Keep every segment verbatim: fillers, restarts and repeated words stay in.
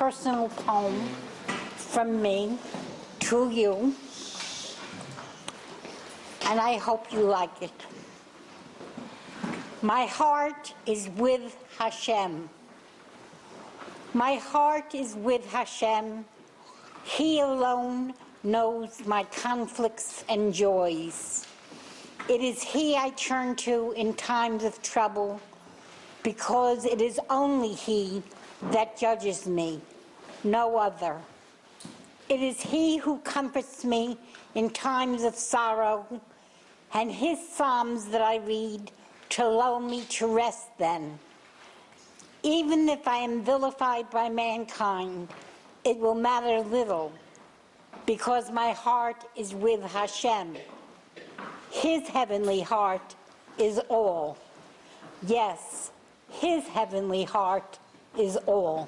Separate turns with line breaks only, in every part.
personal poem from me to you, and I hope you like it. My heart is with Hashem. My heart is with Hashem. He alone knows my conflicts and joys. It is He I turn to in times of trouble, because it is only He that judges me, no other. It is He who comforts me in times of sorrow, and His psalms that I read to lull me to rest then. Even if I am vilified by mankind, it will matter little, because my heart is with Hashem. His heavenly heart is all. Yes, His heavenly heart is all.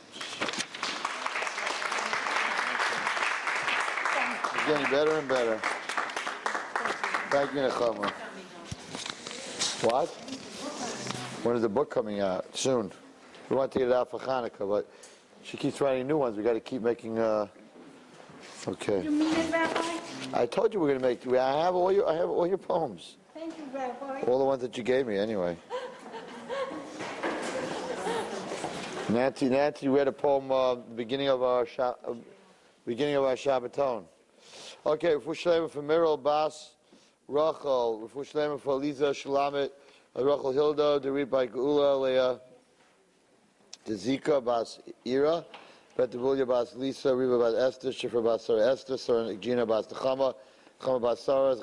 It's getting better and better. Thank you, Nechama. What? When is the book coming out? Soon. We want to get it out for Hanukkah, but she keeps writing new ones. We got to keep making. Uh... Okay.
You mean it, Rabbi?
I told you we're going to make. I have all your. I have all your poems.
Thank you, Rabbi.
All the ones that you gave me, anyway. Nancy, Nancy read a poem uh, the beginning of our uh, beginning of our Shabbaton. Okay, Refuah Shlema for Mirel Bas Rachel. Refuah Shlema for Eliza Shlamit Rachel Hilda. To read by Geula Leah Tezika Bas Ira. Betabulia Bas Lisa. Riva Bas Esther. Shifra Bas Sarah Esther. Sarah Gina Bas Techama. Chama Bas Sarah.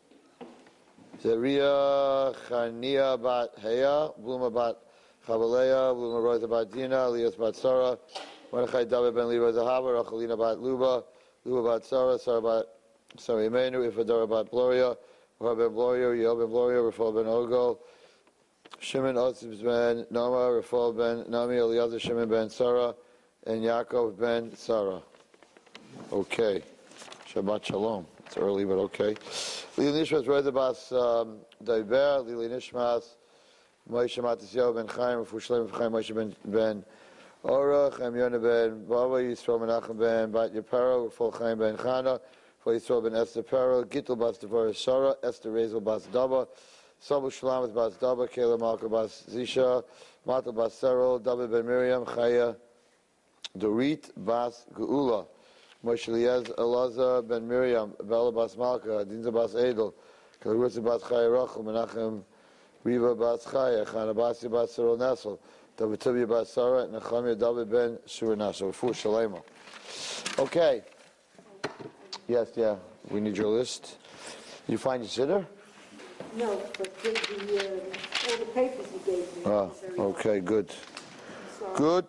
Zeria Chania Bat Heya. Bluma Bat Chabaleya. Bluma Rosa Bat Dina. Elias Bat Sarah. Mordechai David Ben Levi Zahava. Rachelina Bat Luba. Luba Bat Sarah. Sarah Bat Sarah Imenu. Ifadora Bat Gloria. Rahab Ben Gloria. Yoel Ben Gloria. Rafael Ben Ogo. Shimon Otzib Ben Nama. Rafael Ben Nami. Eliezer Shimon Ben Sarah. And Yaakov Ben Sarah. Okay. Shabbat Shalom. It's early, but okay. Lili Nishmas Reza Bas Daiber. Lili Nishmas Moshe Matisyahu Ben Chaim. Refuah Shlema Chaim Moshe Ben Ben Orach. Chaim Yonah Ben Baba. Yisrael Menachem Ben Bat Yaparo. Refuah Chaim Ben Chana. Refuah Yisrael Ben Esther Pero. Gittel Bas Devorah Sarah. Esther Rezel Bas Daba. Sabu Shalamet Bas Daba. Kayla Malka Bas Zisha. Mata Bas Serol. David Ben Miriam. Chaya Dorit Bas Geula. Moshe Eliez Elazar Ben Miriam. Bella Bas Malka. Dinza Bas Edel. Kalurutza Bas Chaya Rachel. Menachem Riva Bas Chaya. Chana Basi Bas Serol Nesel. David Tubia Bas Sarah. Nechemia David Ben Shura Nesel. Refuah Shalema. Okay. Yes, yeah. We need your list. You find your sitter?
No, but the, the, uh, all the papers you gave me.
Ah, okay, good. Good.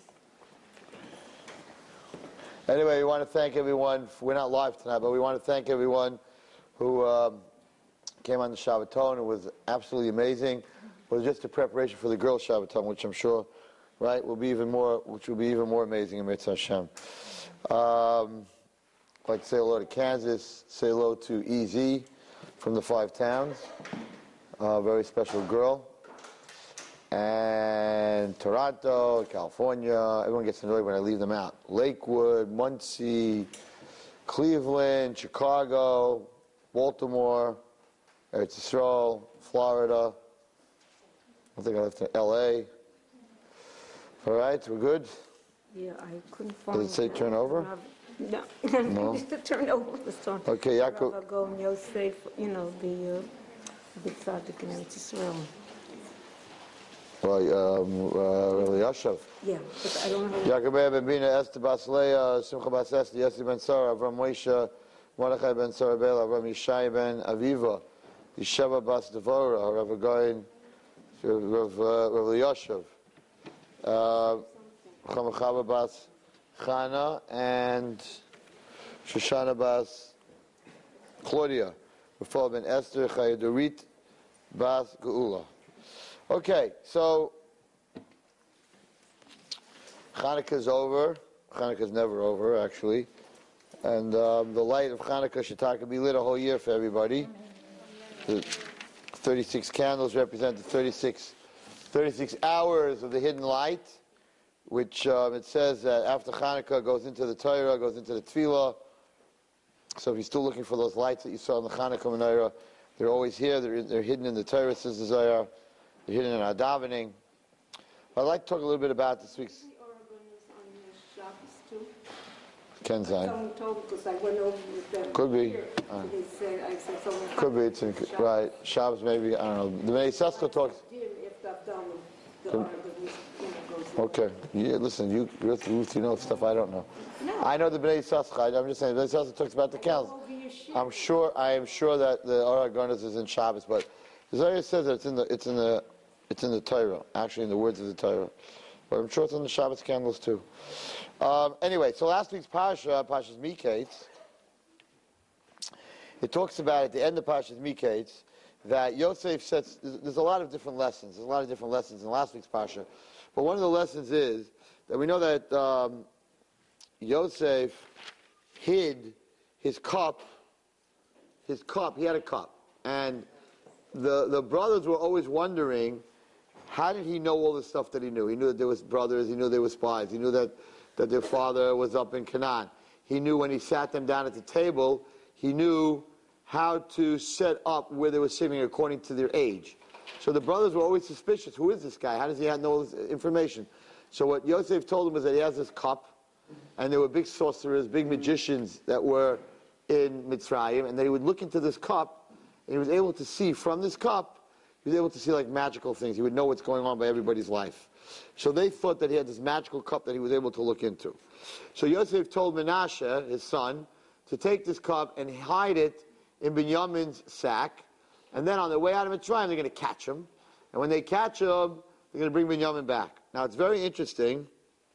Anyway, we want to thank everyone. We're not live tonight, but we want to thank everyone who um, came on the Shabbaton. It was absolutely amazing. It was just a preparation for the girls' Shabbaton, which I'm sure, right, will be even more, which will be even more amazing in Mitzvah Hashem. Um, I'd like to say hello to Kansas. Say hello to E Z from the Five Towns. A very special girl. And Toronto, California, everyone gets annoyed when I leave them out. Lakewood, Muncie, Cleveland, Chicago, Baltimore, Eretz Yisrael, Florida. I think I left in L A. All right, we're good?
Yeah, I couldn't find
Did it say turn over?
No.
No?
Turn over the stone.
Okay, Yaakov.
Go and Yosef, you know, the uh, big tzaddik in Eretz Yisrael.
Well, um, uh, Yashav.
Yeah, but I don't know.
Yaakov ben Bina, Esther Bas Leah, Simcha Bas Esther, Yossi ben Sarah, Avram Moshe, Mordechai ben Sarah Bela, Avram Yishai ben Aviva, Yeshua Bas Devorah, Rav Again, Rav Rav Yashav, Chama Bas Chana, and Shoshana Bas Claudia, Rafael ben Esther, Chaya Dorit Bas Geula. Okay, so Hanukkah's over. Hanukkah's never over, actually. And um, the light of Hanukkah should talk be lit a whole year for everybody. The thirty-six candles represent the thirty-six, thirty-six hours of the hidden light. which um, it says that after Hanukkah goes into the Torah, goes into the Tefillah. So if you're still looking for those lights that you saw in the Hanukkah menorah, they're always here. They're, they're hidden in the Torah, says the Zohar. They're hidden in our davening. I'd like to talk a little bit about this week's.
The Oregon is on the Shabbos too.
Ken Zayn.
Someone told me because I went over with them.
Could be.
Here,
Uh,
so they said, I said, someone.
Could be. It's in, right. Shabbos maybe. I don't know. The Bnei Yissaschar talks.
Jim, if the Abdallah, the
Could-
Oregon is, you know, goes.
Okay. Yeah, listen, you, Ruth, Ruth, you know stuff I don't know.
No.
I know the Bnei Yissaschar. I'm just saying, the Bnei Yissaschar talks about the counts.
Over your shit.
I'm sure. I am sure that the Oregon is in Shabbos, but the Zohar says that it's in the it's in the it's in the Torah. Actually, in the words of the Torah. But I'm sure it's in the Shabbos candles too. Um, anyway, so last week's Pasha, Pasha's Miketz, it talks about at the end of Pasha's Miketz that Yosef sets. There's, there's a lot of different lessons. There's a lot of different lessons in last week's Pasha, but one of the lessons is that we know that um, Yosef hid his cup. His cup. He had a cup, and the the brothers were always wondering, how did he know all the stuff that he knew? He knew that there was brothers. He knew there were spies. He knew that, that their father was up in Canaan. He knew when he sat them down at the table, he knew how to set up where they were sitting according to their age. So the brothers were always suspicious. Who is this guy? How does he have know all this information? So what Yosef told them was that he has this cup, and there were big sorcerers, big magicians that were in Mitzrayim, and that he would look into this cup, and he was able to see from this cup, he was able to see like magical things. He would know what's going on by everybody's life. So they thought that he had this magical cup that he was able to look into. So Yosef told Menashe, his son, to take this cup and hide it in Binyamin's sack, and then on their way out of Mitzrayim, they're going to catch him. And when they catch him, they're going to bring Binyamin back. Now it's very interesting.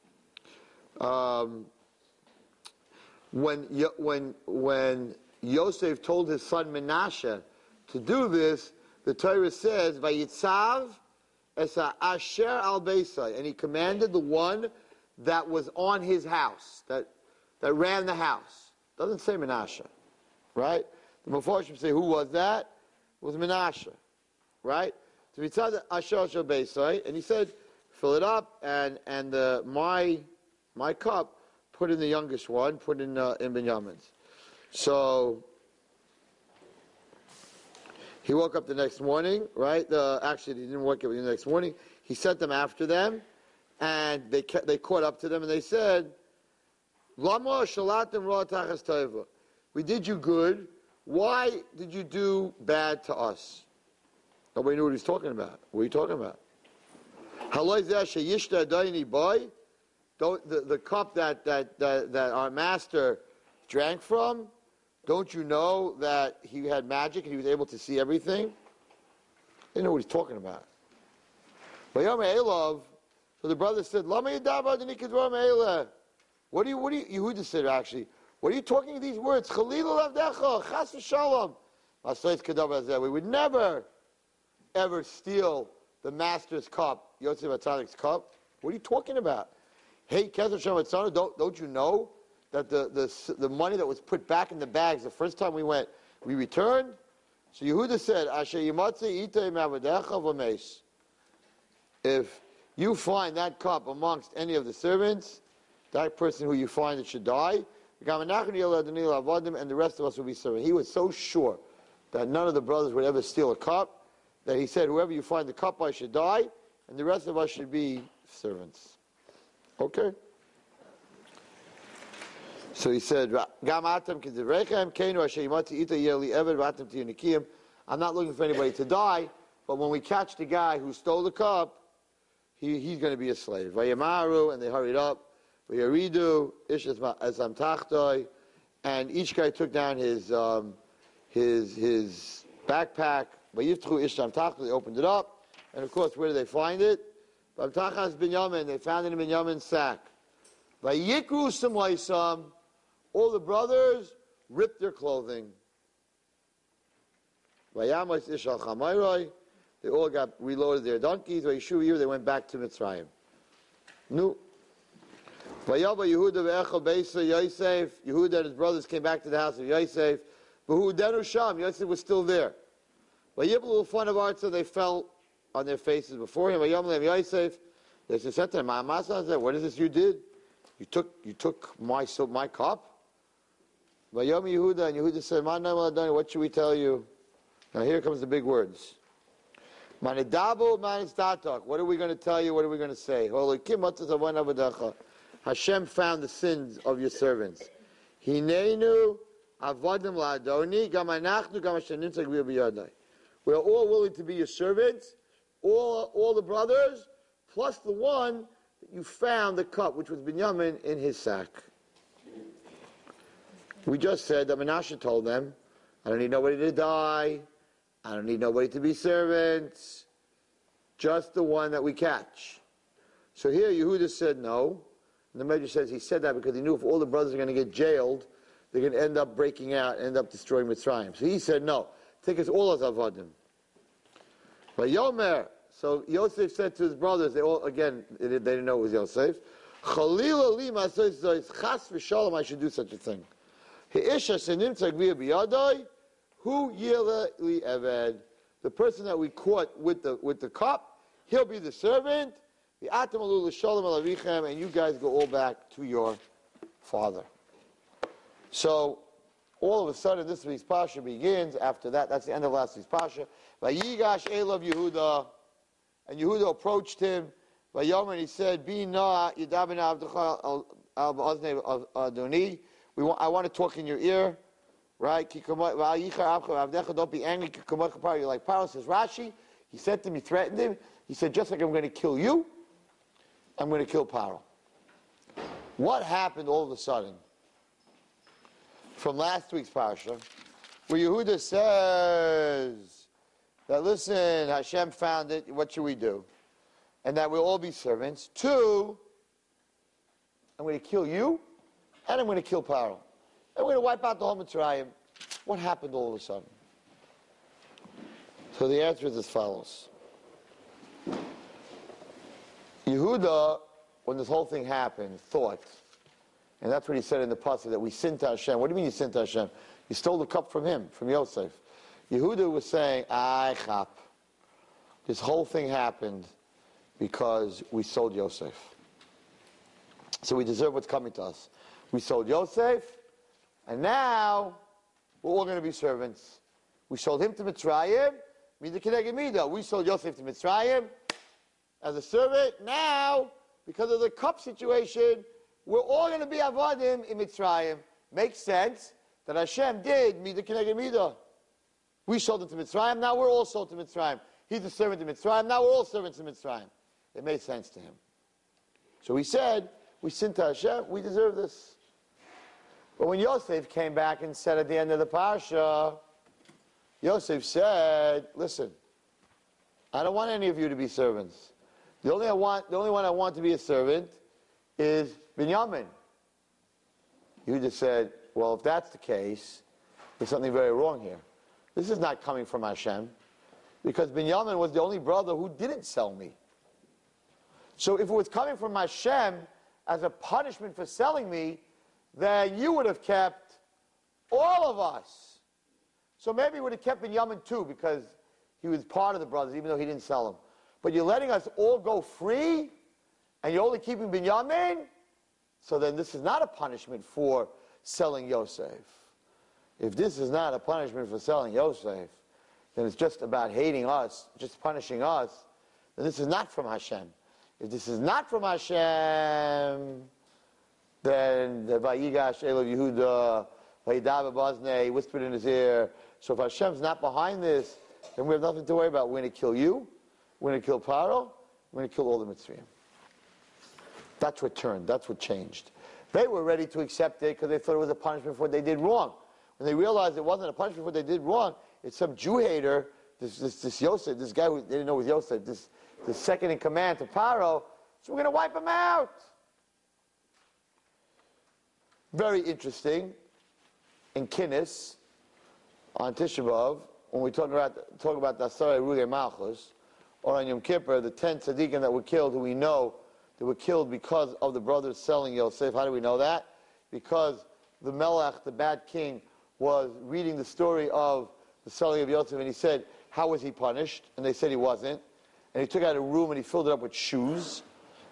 Um, when, when, when Yosef told his son Menashe to do this, the Torah says, "Vayitzav esa asher al beisai," and he commanded the one that was on his house, that that ran the house. Doesn't say Menashe, right? The Mefarshim say, who was that? It was Menashe, right? So Vayitzav asher al beisai, and he said, fill it up, and and the my my cup, put in the youngest one, put in uh, in Binyamin's. So he woke up the next morning, right? The, actually, he didn't wake up the next morning. He sent them after them, and they ca- they caught up to them, and they said, "Lama shalatem ra tachas tova." We did you good. Why did you do bad to us? Nobody knew what he was talking about. What are you talking about? Haloi zeh sheyishta adayni boy. Don't the, the cup that, that that that our master drank from. Don't you know that he had magic and he was able to see everything? They didn't know what he's talking about. So the brother said, what do you, what do you, Yehuda said actually, what are you talking these words? We would never, ever steal the master's cup, Yosef Atzadik's cup. What are you talking about? Hey, don't, don't you know that the, the the money that was put back in the bags the first time we went, we returned? So Yehuda said, if you find that cup amongst any of the servants, that person who you find it should die, and the rest of us will be servants. He was so sure that none of the brothers would ever steal a cup, that he said, whoever you find the cup by should die, and the rest of us should be servants. Okay? So he said, I'm not looking for anybody to die, but when we catch the guy who stole the cup, he, he's going to be a slave. And they hurried up. And each guy took down his um, his his backpack. They opened it up. And of course, where did they find it? They found it in Binyamin's sack. All the brothers ripped their clothing. They all got reloaded their donkeys. They went back to Mitzrayim. No. Yehuda and his brothers came back to the house of Yosef. Yosef was still there. They fell on their faces before him. They said to him, what is this you did? You took you took my so my cup? Vayom Yehuda, and Yehuda said, what should we tell you? Now here comes the big words. Manidabu manistatok. What are we going to tell you? What are we going to say? Hashem found the sins of your servants. Hinenu avodim la'adoni, gam anachnu gam asher nimtzak biyadai. We are all willing to be your servants, all, all the brothers, plus the one that you found the cup, which was Binyamin, in his sack. We just said that Menashe told them, I don't need nobody to die. I don't need nobody to be servants. Just the one that we catch. So here Yehuda said no. And the Medrash says he said that because he knew if all the brothers are going to get jailed, they're going to end up breaking out and end up destroying Mitzrayim. So he said no. Take us all as Avadim. But Yomer, so Yosef said to his brothers, they all, again, they didn't know it was Yosef, Chalila lima says, chas v'shalom, I should do such a thing. He'isha senimtzak biyadai, hu yila li eved. The person that we caught with the with the cup, he'll be the servant. The atam alu l'shalom alavichem, and you guys go all back to your father. So, all of a sudden, this week's Pasha begins. After that, that's the end of last week's Pasha. Vayigash Elav Yehuda, and Yehuda approached him. Vayomer, and he said, "Be na yidabin avdecha al ba'aznei adoni. We want, I want to talk in your ear, right? Don't be angry. You're like Paro, says Rashi. He said to him, he threatened him. He said, just like I'm going to kill you, I'm going to kill Paro. What happened all of a sudden from last week's Parsha, where Yehuda says that, listen, Hashem found it, what should we do? And that we'll all be servants. Two, I'm going to kill you, and I'm going to kill Paro. And we're going to wipe out the whole Mitzrayim. What happened all of a sudden? So the answer is as follows. Yehuda, when this whole thing happened, thought, and that's what he said in the pasuk, that we sinned to Hashem. What do you mean you sinned to Hashem? You stole the cup from him, from Yosef. Yehuda was saying, I chap. This whole thing happened because we sold Yosef. So we deserve what's coming to us. We sold Yosef, and now we're all going to be servants. We sold him to Mitzrayim, Mida Keneged Mida. We sold Yosef to Mitzrayim as a servant. Now, because of the cup situation, we're all going to be Avadim in Mitzrayim. Makes sense that Hashem did Mida Keneged Mida. We sold him to Mitzrayim, now we're all sold to Mitzrayim. He's a servant to Mitzrayim, now we're all servants to Mitzrayim. It made sense to him. So he said, we sinned to Hashem, we deserve this. But when Yosef came back and said at the end of the Parsha, Yosef said, listen, I don't want any of you to be servants. The only, I want, the only one I want to be a servant is Binyamin. Yehuda said, well, if that's the case, there's something very wrong here. This is not coming from Hashem, because Binyamin was the only brother who didn't sell me. So if it was coming from Hashem as a punishment for selling me, then you would have kept all of us. So maybe you would have kept Binyamin too, because he was part of the brothers, even though he didn't sell him. But you're letting us all go free, and you're only keeping Binyamin? So then this is not a punishment for selling Yosef. If this is not a punishment for selling Yosef, then it's just about hating us, just punishing us, then this is not from Hashem. If this is not from Hashem, then the Vayigash Elav Yehuda, Vayidav Baznei, whispered in his ear. So if Hashem's not behind this, then we have nothing to worry about. We're going to kill you, we're going to kill Paro, we're going to kill all the Mitzrayim. That's what turned, that's what changed. They were ready to accept it because they thought it was a punishment for what they did wrong. When they realized it wasn't a punishment for what they did wrong, it's some Jew hater, this, this, this Yosef, this guy who they didn't know was Yosef, this, this second in command to Paro, so we're going to wipe him out. Very interesting, in Kinnis, on Tisha B'Av, when we talk about, talk about the Asarei Rugei Malchus, or on Yom Kippur, the ten tzaddikim that were killed, who we know they were killed because of the brothers selling Yosef. How do we know that? Because the Melech, the bad king, was reading the story of the selling of Yosef, and he said, how was he punished? And they said he wasn't. And he took out a room and he filled it up with shoes.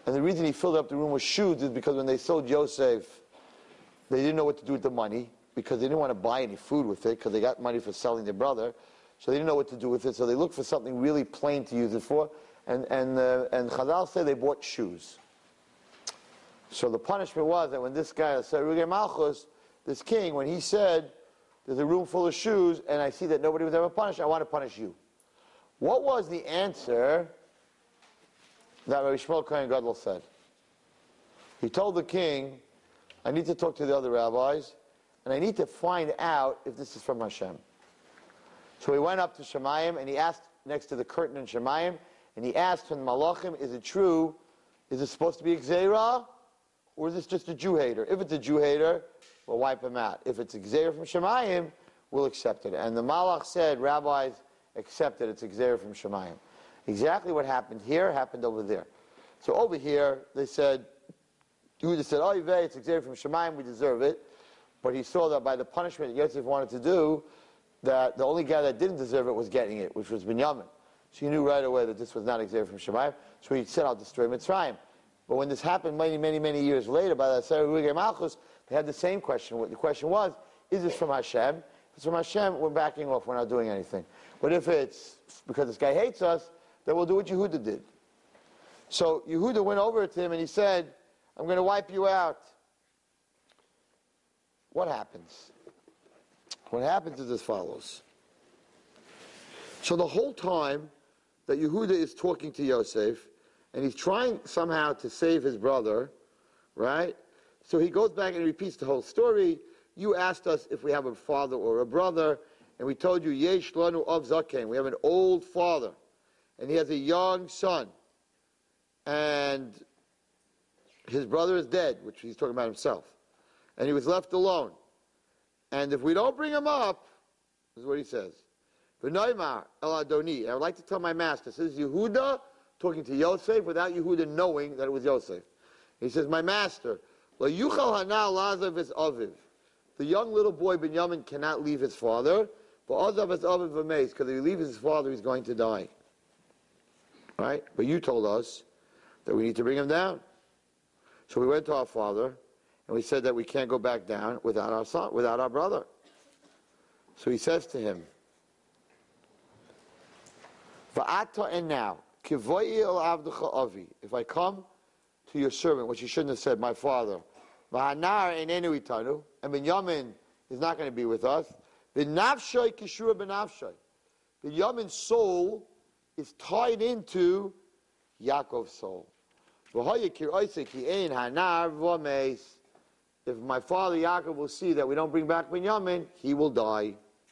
And the reason he filled up the room with shoes is because when they sold Yosef, they didn't know what to do with the money because they didn't want to buy any food with it because they got money for selling their brother. So they didn't know what to do with it. So they looked for something really plain to use it for. And, and, uh, and Chazal said they bought shoes. So the punishment was that when this guy, Sarugei Malchus, this king, when he said, there's a room full of shoes and I see that nobody was ever punished, I want to punish you. What was the answer that Rabbi Shmuel Kohen Gadol said? He told the king, I need to talk to the other rabbis, and I need to find out if this is from Hashem. So he went up to Shemayim, and he asked next to the curtain in Shemayim, and he asked from the Malachim, is it true? Is it supposed to be a Gzeirah, or is this just a Jew hater? If it's a Jew hater, we'll wipe him out. If it's a Gzeirah from Shemayim, we'll accept it. And the Malach said, rabbis accepted it's a Gzeirah from Shemayim. Exactly what happened here happened over there. So over here, they said, Yehuda said, oh, it's a Gzeirah from Shemayim, we deserve it. But he saw that by the punishment that Yosef wanted to do, that the only guy that didn't deserve it was getting it, which was Binyamin. So he knew right away that this was not a Gzeirah from Shemayim, so he said, I'll destroy Mitzrayim. But when this happened many, many, many years later, by the Sarugei Malchus, they had the same question. The question was, is this from Hashem? If it's from Hashem, we're backing off, we're not doing anything. But if it's because this guy hates us, then we'll do what Yehuda did. So Yehuda went over to him and he said, I'm going to wipe you out. What happens? What happens is as follows. So the whole time that Yehuda is talking to Yosef, and he's trying somehow to save his brother, right? So he goes back and repeats the whole story. You asked us if we have a father or a brother, and we told you, Yesh lanu av zaken. We have an old father, and he has a young son. And his brother is dead, which he's talking about himself. And he was left alone. And if we don't bring him up, this is what he says. V'noimar el Adoni. I would like to tell my master, this is Yehuda talking to Yosef without Yehuda knowing that it was Yosef. He says, my master, lo yuchal hana lazav es aviv. The young little boy Binyamin cannot leave his father, but azav es aviv v'meis, because if he leaves his father, he's going to die. Right? But you told us that we need to bring him down. So we went to our father, and we said that we can't go back down without our son, without our brother. So he says to him, Va'ata and now, kivoyi el avdecha avi. If I come to your servant, which you shouldn't have said, my father, v'hanar einenu itanu, and Binyamin is not going to be with us. V'nafshay kishura b'nafshay. Binyamin's soul is tied into Yaakov's soul. If my father Yaakov will see that we don't bring back Binyamin, he will die.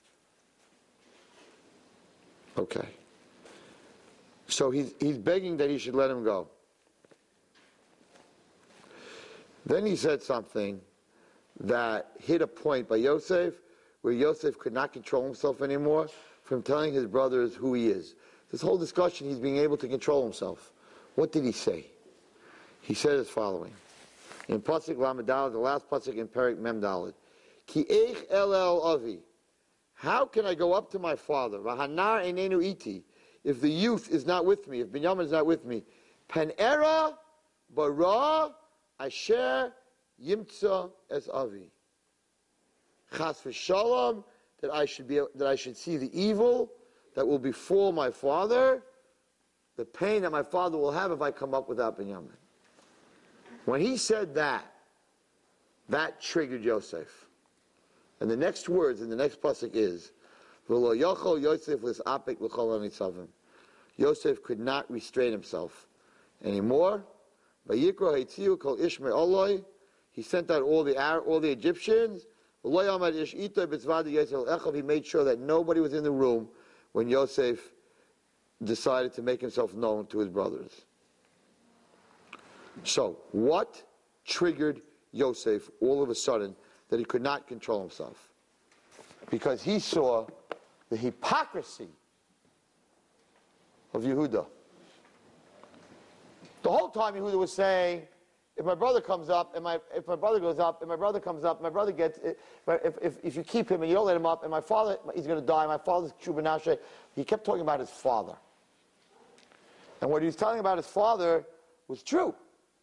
Okay. So he's, he's begging that he should let him go. Then he said something that hit a point by Yosef, where Yosef could not control himself anymore from telling his brothers who he is. This whole discussion, he's being able to control himself. What did he say? He said as following. In Pasuk Lamed Daled, the last Pasuk in Perek Mem Daled. Ki eich el el avi. How can I go up to my father? V'hanar einenu iti. If the youth is not with me, if Binyamin is not with me. Pen era bara asher yimtza es avi. Chas v'shalom, that I should be, that I should see the evil that will befall my father, the pain that my father will have if I come up without Binyamin. When he said that, that triggered Yosef. And the next words in the next pasuk is, V'lo yochol Yosef l'sapik l'chol hanitzavim. Yosef could not restrain himself anymore. Vayikro haitziu kol ishmei oloi. He sent out all the all the Egyptians. He made sure that nobody was in the room when Yosef decided to make himself known to his brothers. So, what triggered Yosef all of a sudden that he could not control himself? Because he saw the hypocrisy of Yehuda. The whole time Yehuda was saying, if my brother comes up, and my if my brother goes up, and my brother comes up, my brother gets it, if, if, if you keep him and you don't let him up, and my father, he's going to die, my father's Chubanashe. He kept talking about his father. And what he was telling about his father was true.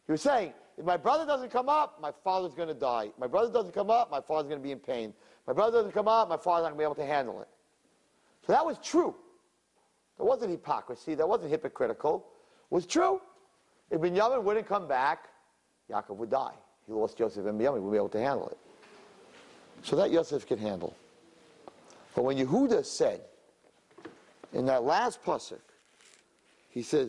He was saying, if my brother doesn't come up, my father's going to die. If my brother doesn't come up, my father's going to be in pain. If my brother doesn't come up, my father's not going to be able to handle it. So that was true. That wasn't hypocrisy. That wasn't hypocritical. It was true. If Binyamin wouldn't come back, Yaakov would die. He lost Yosef and Binyamin. He wouldn't be able to handle it. So that Yosef could handle. But when Yehuda said, in that last pasuk, he says,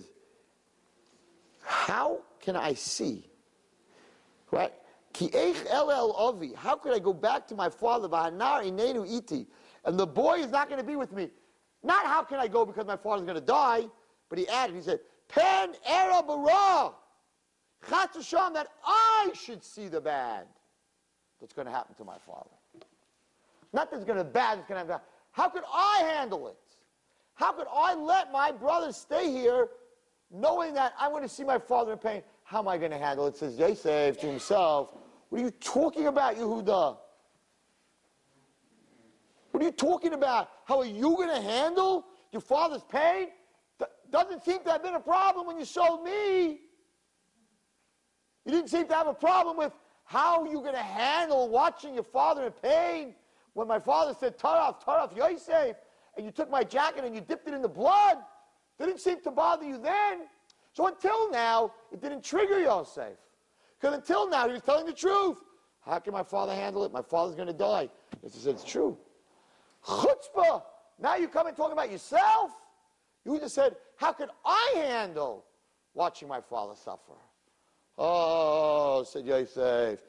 how can I see? Right? Ki eich el el avi. How could I go back to my father? V'hanar inenu iti. And the boy is not going to be with me. Not how can I go because my father's going to die, but he added, he said, Pen era bara. Chatz Hashem, that I should see the bad that's going to happen to my father. Not that's going to bad, that's going to happen. How could I handle it? How could I let my brother stay here knowing that I'm going to see my father in pain? How am I going to handle it? Says Yosef to himself, what are you talking about, Yehuda? What are you talking about? How are you going to handle your father's pain? Th- doesn't seem to have been a problem when you sold me. You didn't seem to have a problem with how you're going to handle watching your father in pain. When my father said, Taraf, Taraf, Yosef, and you took my jacket and you dipped it in the blood, it didn't seem to bother you then. So until now, it didn't trigger Yosef. Because until now, he was telling the truth. How can my father handle it? My father's going to die. Yosef said, it's true. Chutzpah. Now you come and talk about yourself. You just said, how could I handle watching my father suffer? Oh, said Yosef.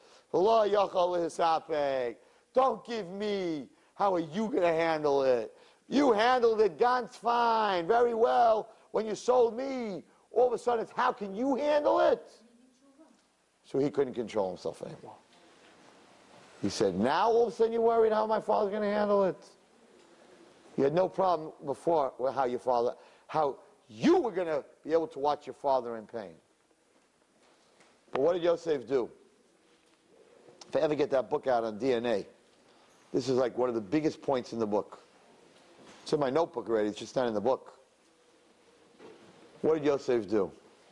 Don't give me. How are you going to handle it? You handled it ganz fine, very well. When you sold me, all of a sudden it's how can you handle it? So he couldn't control himself anymore. He said, now all of a sudden you're worried how my father's going to handle it? You had no problem before with how your father, how you were going to be able to watch your father in pain. But what did Yosef do? If I ever get that book out on D N A, this is like one of the biggest points in the book. It's in my notebook already, it's just not in the book. What did Yosef do?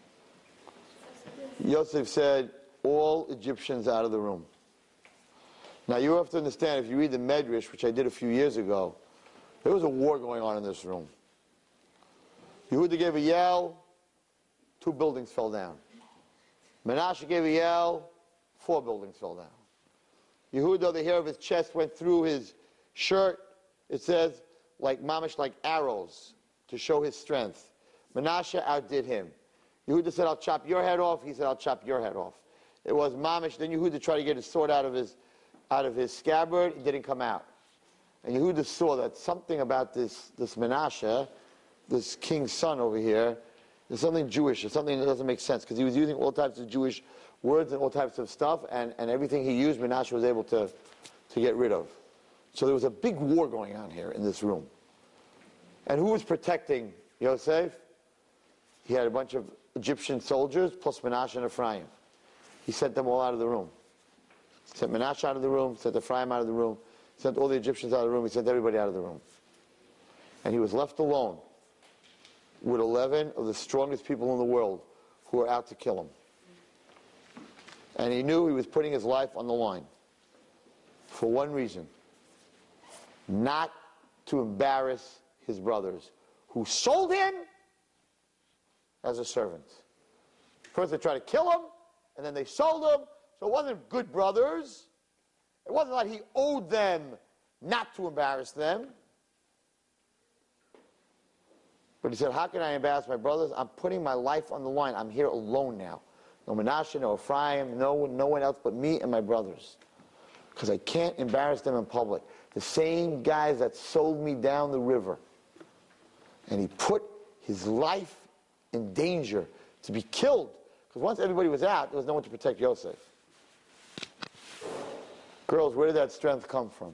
Yosef said, all Egyptians out of the room. Now you have to understand, if you read the Medrash, which I did a few years ago, there was a war going on in this room. Yehuda gave a yell, two buildings fell down. Menashe gave a yell, four buildings fell down. Yehuda, the hair of his chest went through his shirt, it says, like mamish, like arrows, to show his strength. Menashe outdid him. Yehuda said, I'll chop your head off. He said, I'll chop your head off. It was mamish. Then Yehuda tried to get his sword out of his, out of his scabbard. It didn't come out. And Yehuda saw that something about this, this Menashe, this king's son over here, there's something Jewish. There's something that doesn't make sense, because he was using all types of Jewish words and all types of stuff, and, and everything he used, Menashe was able to, to get rid of. So there was a big war going on here in this room. And who was protecting Yosef? He had a bunch of Egyptian soldiers, plus Menashe and Ephraim. He sent them all out of the room. He sent Menashe out of the room, sent Ephraim out of the room, sent all the Egyptians out of the room, he sent everybody out of the room. And he was left alone with eleven of the strongest people in the world who were out to kill him. And he knew he was putting his life on the line for one reason: not to embarrass his brothers, who sold him as a servant. First they tried to kill him, and then they sold him, so it wasn't good brothers. It wasn't like he owed them not to embarrass them. But he said, how can I embarrass my brothers? I'm putting my life on the line. I'm here alone now. No Menashe, no Ephraim, no, no one else but me and my brothers. Because I can't embarrass them in public. The same guys that sold me down the river. And he put his life in danger to be killed. Because once everybody was out, there was no one to protect Yosef. Girls, where did that strength come from?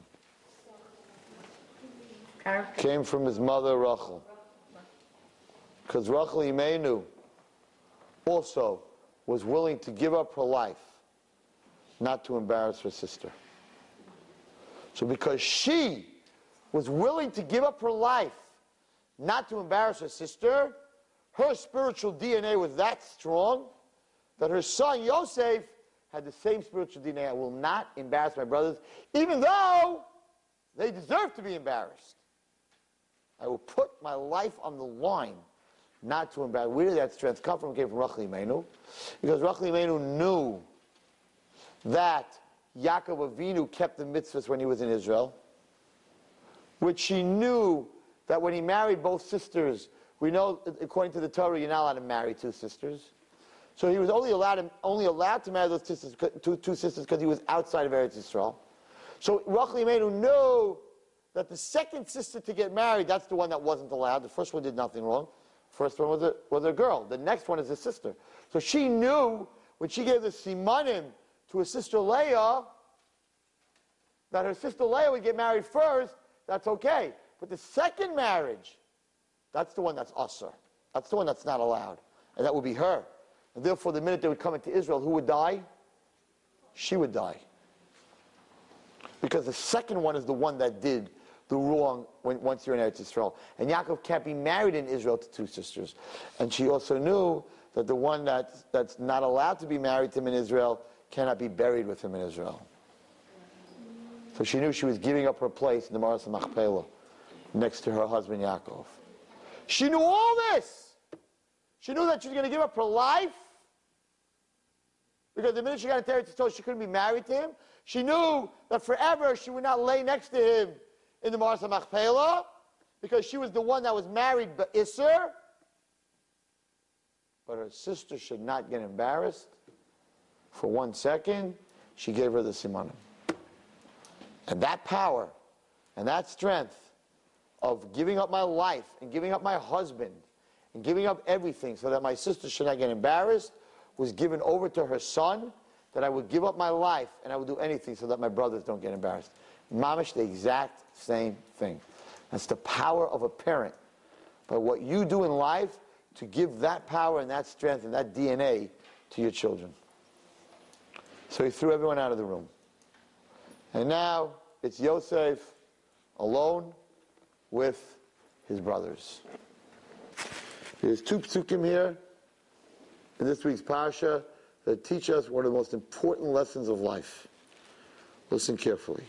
Character. Came from his mother, Rachel. Because Rachel Imenu also was willing to give up her life not to embarrass her sister. So because she was willing to give up her life not to embarrass her sister, her spiritual D N A was that strong that her son Yosef had the same spiritual D N A. I will not embarrass my brothers, even though they deserve to be embarrassed. I will put my life on the line not to embarrass. Where did that strength come from? It came from Rachel Imenu. Because Rachel Imenu knew that Yaakov Avinu kept the mitzvahs when he was in Israel, which she knew that when he married both sisters, we know, according to the Torah, you're not allowed to marry two sisters. So he was only allowed to, only allowed to marry those sisters, two, two sisters because he was outside of Eretz Yisrael. So Rachel Imenu knew that the second sister to get married, that's the one that wasn't allowed. The first one did nothing wrong. First one was a, was a girl. The next one is a sister. So she knew when she gave the simanim to her sister Leah that her sister Leah would get married first. That's okay. But the second marriage, that's the one that's usher. That's the one that's not allowed. And that would be her. And therefore, the minute they would come into Israel, who would die? She would die. Because the second one is the one that did the wrong when, once you're in Eretz Yisrael. And Yaakov can't be married in Israel to two sisters. And she also knew that the one that's, that's not allowed to be married to him in Israel cannot be buried with him in Israel. So she knew she was giving up her place in the Maras Machpelah next to her husband Yaakov. She knew all this. She knew that she was going to give up her life because the minute she got into Eretz Yisrael, she couldn't be married to him. She knew that forever she would not lay next to him in the Maras Machpelah because she was the one that was married by Isser. But her sister should not get embarrassed. For one second, she gave her the simanim. And that power and that strength of giving up my life and giving up my husband and giving up everything so that my sister should not get embarrassed was given over to her son, that I would give up my life and I would do anything so that my brothers don't get embarrassed. Mamish, the exact same thing. That's the power of a parent. But what you do in life to give that power and that strength and that D N A to your children. So he threw everyone out of the room. And now it's Yosef alone with his brothers. There's two psukim here in this week's parsha that teach us one of the most important lessons of life. Listen carefully.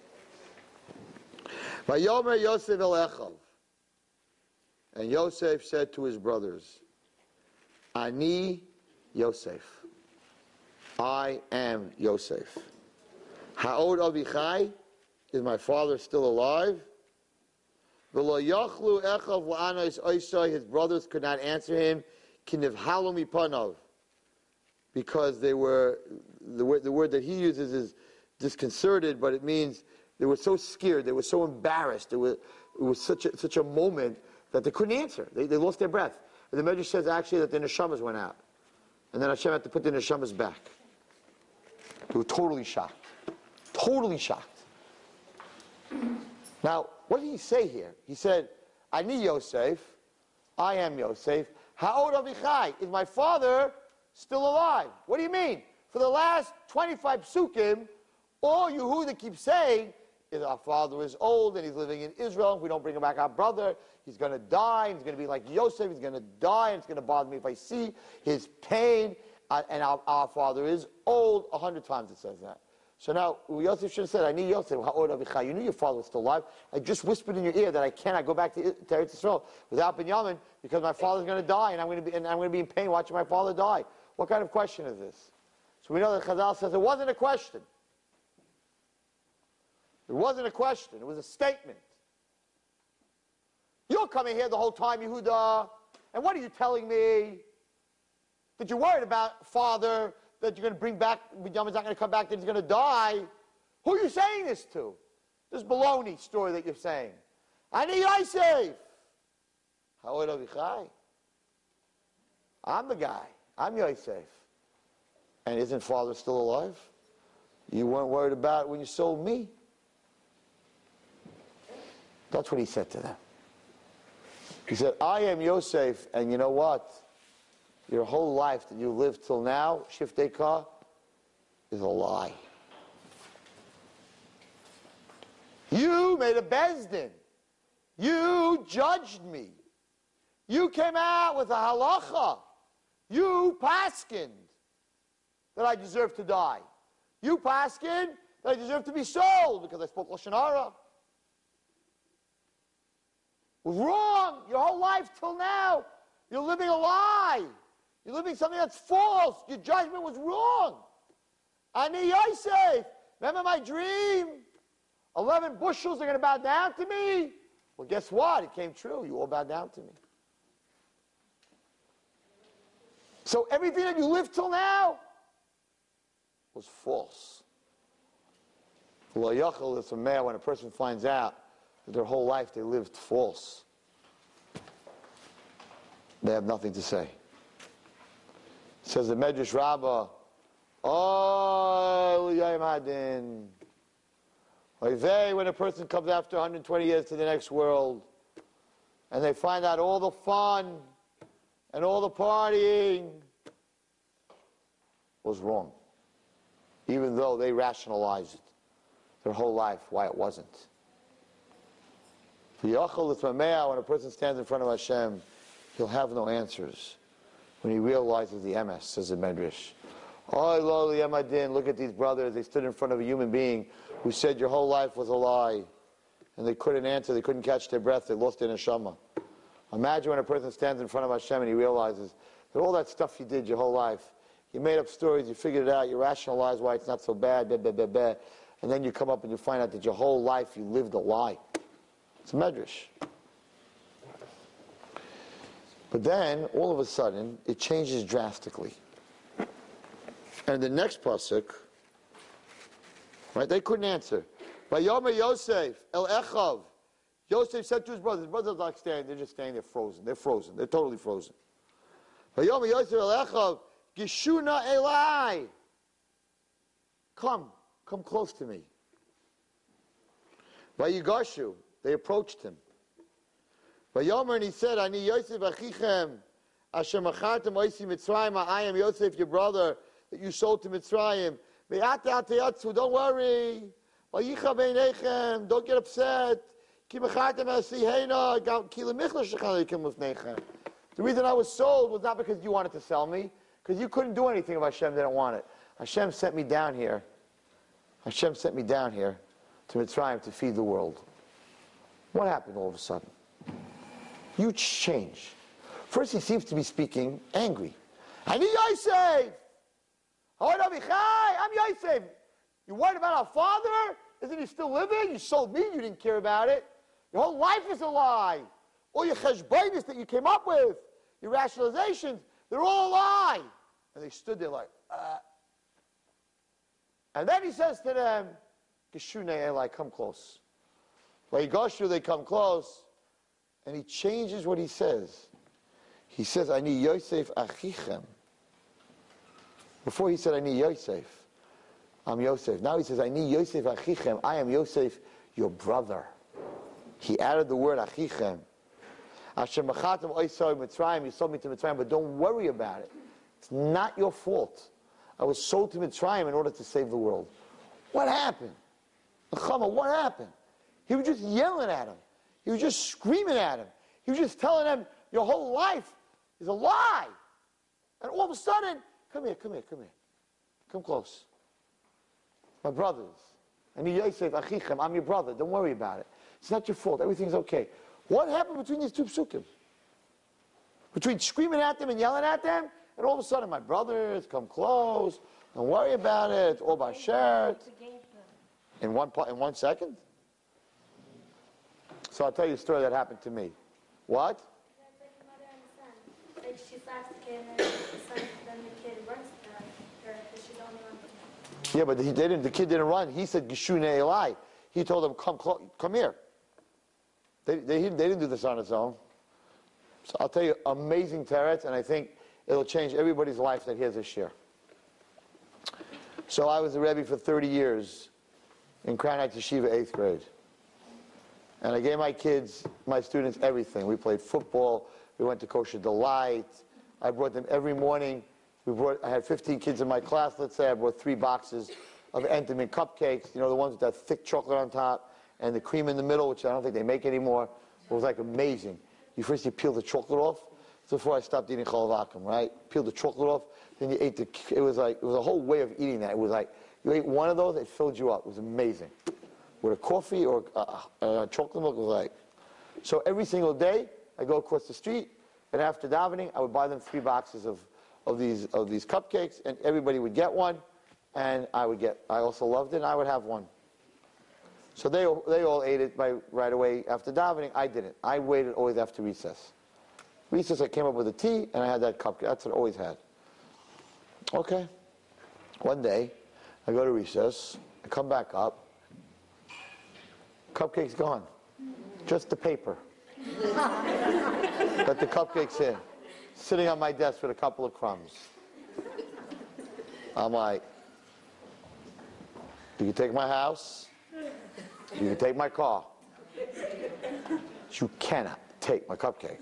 Vayomer Yosef el Echav. And Yosef said to his brothers, Ani Yosef. I am Yosef. Ha'od Avichai, is my father still alive? V'lo yachlu Echav la'anos oisai, his brothers could not answer him, kinivhalu mipanav, because they were, the word, the word that he uses is disconcerted, but it means they were so scared, they were so embarrassed, it was, it was such, a, such a moment that they couldn't answer. They, they lost their breath. And the Medrash says actually that the neshamas went out. And then Hashem had to put the neshamas back. They were totally shocked. Totally shocked. Now, what did he say here? He said, Ani Yosef, I am Yosef. Ha'od Avichai, is my father still alive? What do you mean? For the last twenty-five psukim, all Yehuda keeps saying is our father is old and he's living in Israel. If we don't bring him back our brother, he's going to die. And he's going to be like Yosef. He's going to die. And it's going to bother me if I see his pain. Uh, and our, our father is old. A hundred times it says that. So now, Yosef should have said, I need Yosef. You knew your father was still alive. I just whispered in your ear that I cannot go back to, to Eretz Yisrael without Binyamin because my father's going to die and I'm going to be and I'm going to be in pain watching my father die. What kind of question is this? So we know that Chazal says it wasn't a question. It wasn't a question. It was a statement. You're coming here the whole time, Yehuda, and what are you telling me? That you're worried about father, that you're going to bring back, Binyamin's not going to come back, that he's going to die. Who are you saying this to? This baloney story that you're saying. I need Yosef. Ha'od Avichai. I'm the guy. I'm Yosef. And isn't father still alive? You weren't worried about it when you sold me. That's what he said to them. He said, I am Yosef, and you know what? Your whole life that you lived till now, Shiftei Ka, is a lie. You made a bezdin. You judged me. You came out with a halacha. You paskind. that I deserve to die. You paskin that I deserve to be sold because I spoke Lashon Hara. It was wrong your whole life till now. You're living a lie. You're living something that's false. Your judgment was wrong. Ani Yosef, remember my dream? Eleven bushels are going to bow down to me. Well, guess what? It came true. You all bowed down to me. So everything that you lived till now was false. When a person finds out that their whole life they lived false, they have nothing to say. Says the Medrash Rabbah, oh, Yayim Hadin. When a person comes after one hundred twenty years to the next world, and they find out all the fun and all the partying was wrong, even though they rationalized it their whole life why it wasn't. When a person stands in front of Hashem, he'll have no answers when he realizes the emes, says the Medrash. Oh, look at these brothers. They stood in front of a human being who said your whole life was a lie. And they couldn't answer. They couldn't catch their breath. They lost their neshama. Imagine when a person stands in front of Hashem and he realizes that all that stuff you did your whole life, you made up stories, you figured it out, you rationalized why it's not so bad, blah, blah, blah, blah. And then you come up and you find out that your whole life you lived a lie. It's a medrash. But then, all of a sudden, it changes drastically. And the next pasuk, right, they couldn't answer. Vayomer Yosef, El Echav. Yosef said to his brothers, his brothers are not standing, they're just standing there frozen. They're frozen. They're totally frozen. Vayomer Yosef, El Echav, Gishuna Elai. Come, come close to me. Vayigashu, they approached him. Vayomer, and he said, Ani Yosef Achichem, Asher Machartem Oisi Mitzrayim, I am Yosef, your brother, that you sold to Mitzrayim. Don't worry. Don't get upset. The reason I was sold was not because you wanted to sell me, because you couldn't do anything if Hashem didn't want it. Hashem sent me down here. Hashem sent me down here to Mitzrayim to feed the world. What happened all of a sudden? Huge change. First, he seems to be speaking angry. I need Yosef. I'm Yosef. You worried about our father? Isn't he still living? You sold me. You didn't care about it. Your whole life is a lie. All your cheshbonos that you came up with, your rationalizations, they're all a lie. And they stood there like, uh. And then he says to them, Geshune Eli, come close. Vayigoshu, they come close. And he changes what he says. He says, I need Yosef Achichem. Before he said, I need Yosef. I'm Yosef. Now he says, I need Yosef Achichem. I am Yosef, your brother. He added the word Achichem. Asher Machatem Oisai Mitzrayim. You sold me to Mitzrayim, but don't worry about it. It's not your fault. I was sold to Mitzrayim in order to save the world. What happened? Chama, what happened? He was just yelling at him. He was just screaming at him. He was just telling him, your whole life is a lie. And all of a sudden, come here, come here, come here. Come close. My brothers. I need Yosef Achichem. I'm your brother. Don't worry about it. It's not your fault. Everything's okay. What happened between these two psukim? Between screaming at them and yelling at them, and all of a sudden, my brothers, come close. Don't worry about it. It's all by shirt. In one, in one second? So I'll tell you a story that happened to me. What?
She slaps the kid and then the, son, then the kid runs to her because she's only running.
Yeah, but he didn't. The kid didn't run. He said, Geshune Eli. He told him, come, come here. They, they, they didn't do this on its own. So I'll tell you, amazing teretz, and I think it'll change everybody's life that hears this year. So I was a Rebbe for thirty years in Crown Heights Yeshiva, eighth grade. And I gave my kids, my students, everything. We played football. We went to Kosher Delight. I brought them every morning. We brought, I had fifteen kids in my class, let's say. I brought three boxes of Entenmann cupcakes, you know, the ones with that thick chocolate on top and the cream in the middle, which I don't think they make anymore. It was like amazing. You first you peel the chocolate off. before I stopped eating chalavakim, right? Peeled the chocolate off, then you ate the, it was like, it was a whole way of eating that. It was like, you ate one of those, it filled you up. It was amazing. With a coffee or uh, uh, chocolate milk, it was like, so every single day, I go across the street, and after davening, I would buy them three boxes of, of these of these cupcakes, and everybody would get one, and I would get, I also loved it, and I would have one. So they, they all ate it by, right away after davening. I didn't. I waited always after recess. Recess, I came up with a tea, and I had that cupcake. That's what I always had. Okay. One day, I go to recess. I come back up. Cupcake's gone. Just the paper. Got the cupcakes in. Sitting on my desk with a couple of crumbs. I'm like, you can take my house. You can take my car. You cannot take my cupcake.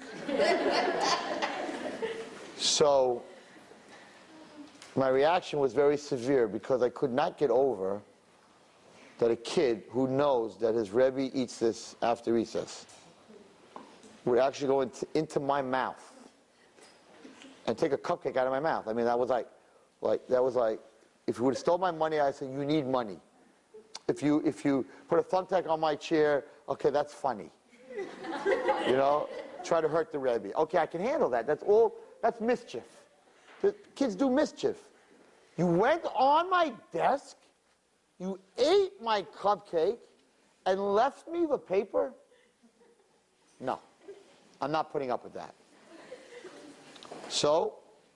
So my reaction was very severe because I could not get over that a kid who knows that his Rebbe eats this after recess would actually go into, into my mouth and take a cupcake out of my mouth. I mean, that was like, like that was like, if you would have stole my money, I'd say, you need money. If you, if you put a thumbtack on my chair, okay, that's funny. You know, try to hurt the Rebbe. Okay, I can handle that. That's all, that's mischief. The kids do mischief. You went on my desk, you ate my cupcake, and left me the paper? No, I'm not putting up with that. So,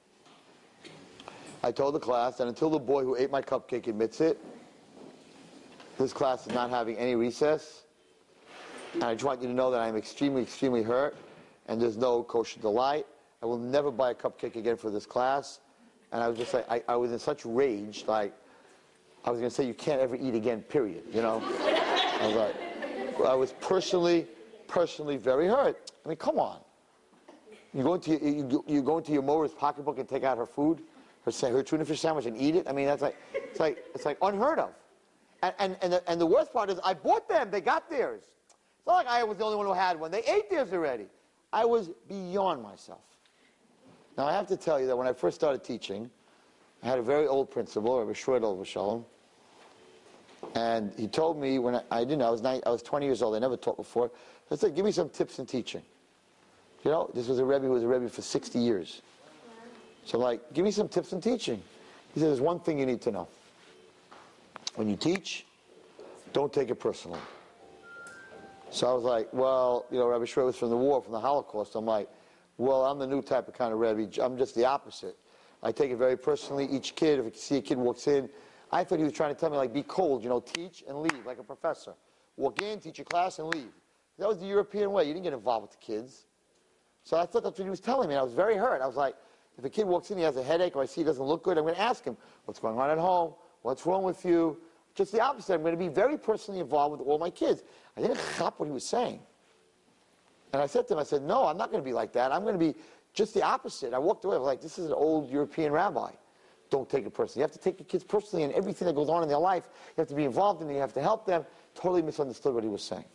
I told the class that until the boy who ate my cupcake admits it, this class is not having any recess. And I just want you to know that I'm extremely, extremely hurt, and there's no kosher delight. I will never buy a cupcake again for this class. And I was just like, I, I was in such rage, like, I was going to say, you can't ever eat again, period, you know? I was like, I was personally, personally very hurt. I mean, come on. You go into, you, you go into your Mora's pocketbook and take out her food, her, her tuna fish sandwich, and eat it? I mean, that's like, it's like, it's like unheard of. And, and, and, the, and the worst part is, I bought them, they got theirs. It's not like I was the only one who had one. They ate theirs already. I was beyond myself. Now, I have to tell you that when I first started teaching, I had a very old principal, Rabbi Shmuel Shalom, and he told me when I, I didn't know, I was, nine, I was twenty years old, I never taught before. I said, give me some tips in teaching. You know, this was a Rebbe who was a Rebbe for sixty years. So I'm like, give me some tips in teaching. He said, there's one thing you need to know. When you teach, don't take it personally. So I was like, well, you know, Rabbi Shmuel was from the war, from the Holocaust. I'm like, well, I'm the new type of kind of Rebbe. I'm just the opposite. I take it very personally. Each kid, if you see a kid walks in, I thought he was trying to tell me, like, be cold, you know, teach and leave, like a professor. Walk in, teach your class, and leave. That was the European way. You didn't get involved with the kids. So I thought that's what he was telling me, and I was very hurt. I was like, if a kid walks in, he has a headache, or I see he doesn't look good, I'm going to ask him, what's going on at home? What's wrong with you? Just the opposite. I'm going to be very personally involved with all my kids. I didn't chop what he was saying. And I said to him, I said, no, I'm not going to be like that. I'm going to be just the opposite. I walked away. I was like, this is an old European rabbi. Don't take it personally. You have to take the kids personally, and everything that goes on in their life, you have to be involved in it. You have to help them. Totally misunderstood what he was saying.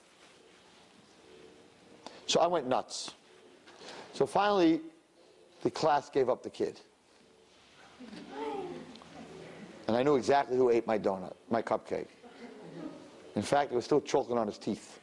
So I went nuts. So finally, the class gave up the kid. And I knew exactly who ate my donut, my cupcake. In fact, it was still chocolate on his teeth.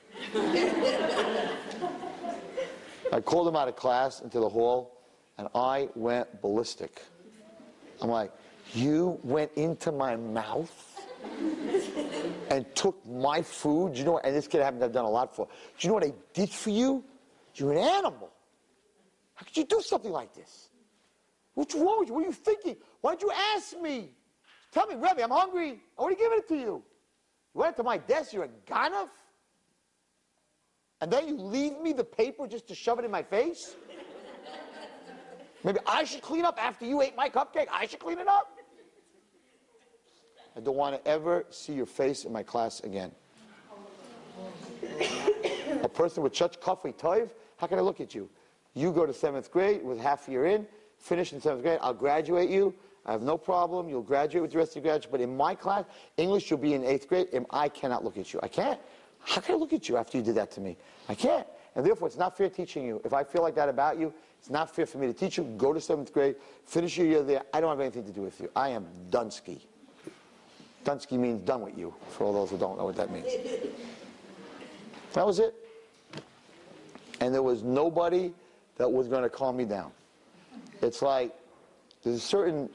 I called him out of class into the hall, and I went ballistic. I'm like, you went into my mouth and took my food? Do you know what, and this kid I haven't done a lot for. Do you know what I did for you? You're an animal. How could you do something like this? What's wrong with you? What are you thinking? Why did you ask me? Tell me, Rebbe, I'm hungry. I already given it to you. You went to my desk, you're a ganav? And then you leave me the paper just to shove it in my face? Maybe I should clean up after you ate my cupcake. I should clean it up. I don't want to ever see your face in my class again. A person with such kafei toiv, how can I look at you? You go to seventh grade with half a year in, finish in seventh grade, I'll graduate you. I have no problem. You'll graduate with the rest of the graduates. But in my class, English, you'll be in eighth grade, and I cannot look at you. I can't. How can I look at you after you did that to me? I can't. And therefore, it's not fair teaching you. If I feel like that about you, it's not fair for me to teach you. Go to seventh grade, finish your year there. I don't have anything to do with you. I am Dunsky. Dunsky means done with you, for all those who don't know what that means. That was it. And there was nobody that was going to calm me down. It's like there's a certain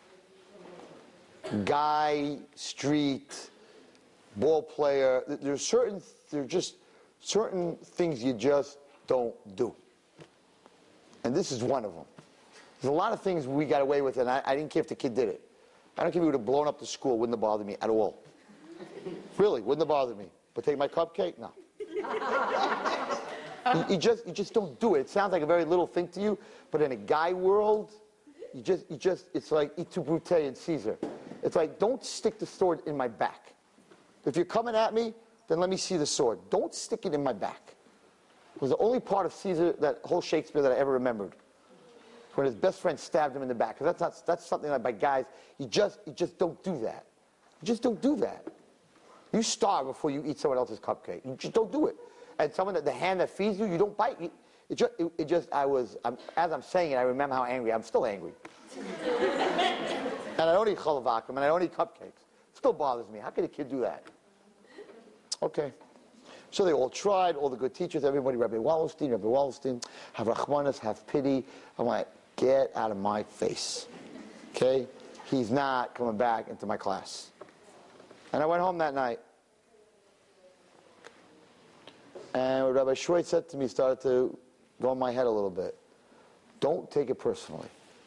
guy, street, ball player. There's certain, there's just certain things you just don't do. And this is one of them. There's a lot of things we got away with, and I, I didn't care if the kid did it. I don't care if he would have blown up the school. Wouldn't have bothered me at all. Really, wouldn't have bothered me. But take my cupcake? No. you, you, just, you just don't do it. It sounds like a very little thing to you, but in a guy world, you just, you just, it's like Et tu, Brute and Caesar. It's like, don't stick the sword in my back. If you're coming at me, then let me see the sword. Don't stick it in my back. It was the only part of Caesar, that whole Shakespeare, that I ever remembered. When his best friend stabbed him in the back. Because that's, not, that's something like by guys, you just, you just don't do that. You just don't do that. You starve before you eat someone else's cupcake. You just don't do it. And someone that the hand that feeds you, you don't bite. You, it, just, it, it just, I was, I'm, as I'm saying it, I remember how angry. I'm still angry. And I don't eat chalavakim, and I don't eat cupcakes. It still bothers me. How could a kid do that? Okay. So they all tried, all the good teachers, everybody, Rabbi Wallerstein, Rabbi Wallerstein, have rachmanis, have pity. I'm like, get out of my face. Okay? He's not coming back into my class. And I went home that night. And what Rabbi Schweitz said to me started to go in my head a little bit. Don't take it personally.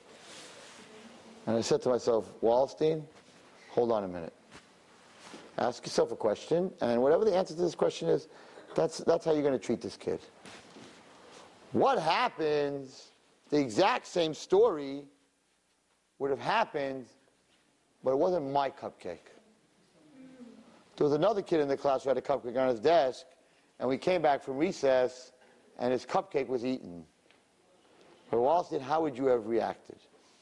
And I said to myself, Wallerstein, hold on a minute. Ask yourself a question, and whatever the answer to this question is, that's, that's how you're going to treat this kid. What happens, the exact same story would have happened, but it wasn't my cupcake. There was another kid in the class who had a cupcake on his desk, and we came back from recess, and his cupcake was eaten. But Wallerstein, how would you have reacted?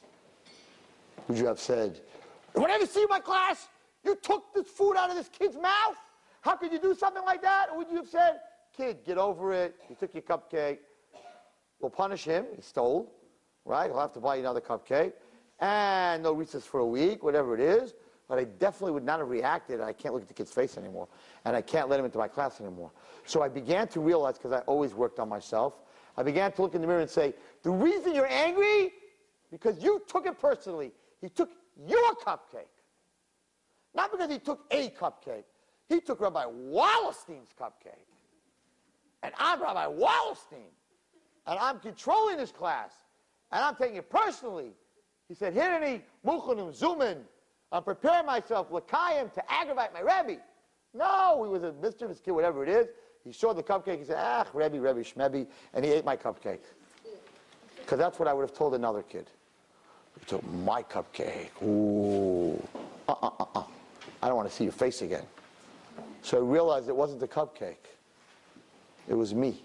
Would you have said, "Would I ever see my class? You took this food out of this kid's mouth? How could you do something like that?" Or would you have said, "Kid, get over it. You took your cupcake. We'll punish him. He stole, right? He'll have to buy you another cupcake. And no recess for a week," whatever it is. But I definitely would not have reacted. I can't look at the kid's face anymore. And I can't let him into my class anymore. So I began to realize, because I always worked on myself, I began to look in the mirror and say, the reason you're angry, because you took it personally. He took your cupcake. Not because he took a cupcake. He took Rabbi Wallerstein's cupcake. And I'm Rabbi Wallerstein. And I'm controlling this class. And I'm taking it personally. He said, Hineni muchanim zumin. I'm preparing myself, l'kayim, to aggravate my Rebbe. No, he was a mischievous kid, whatever it is. He saw the cupcake. He said, ah, Rebbe, Rebbe, Shmebbe. And he ate my cupcake. Because that's what I would have told another kid. He took my cupcake. Ooh. Uh, uh, uh, uh. I don't want to see your face again. So I realized it wasn't the cupcake. It was me.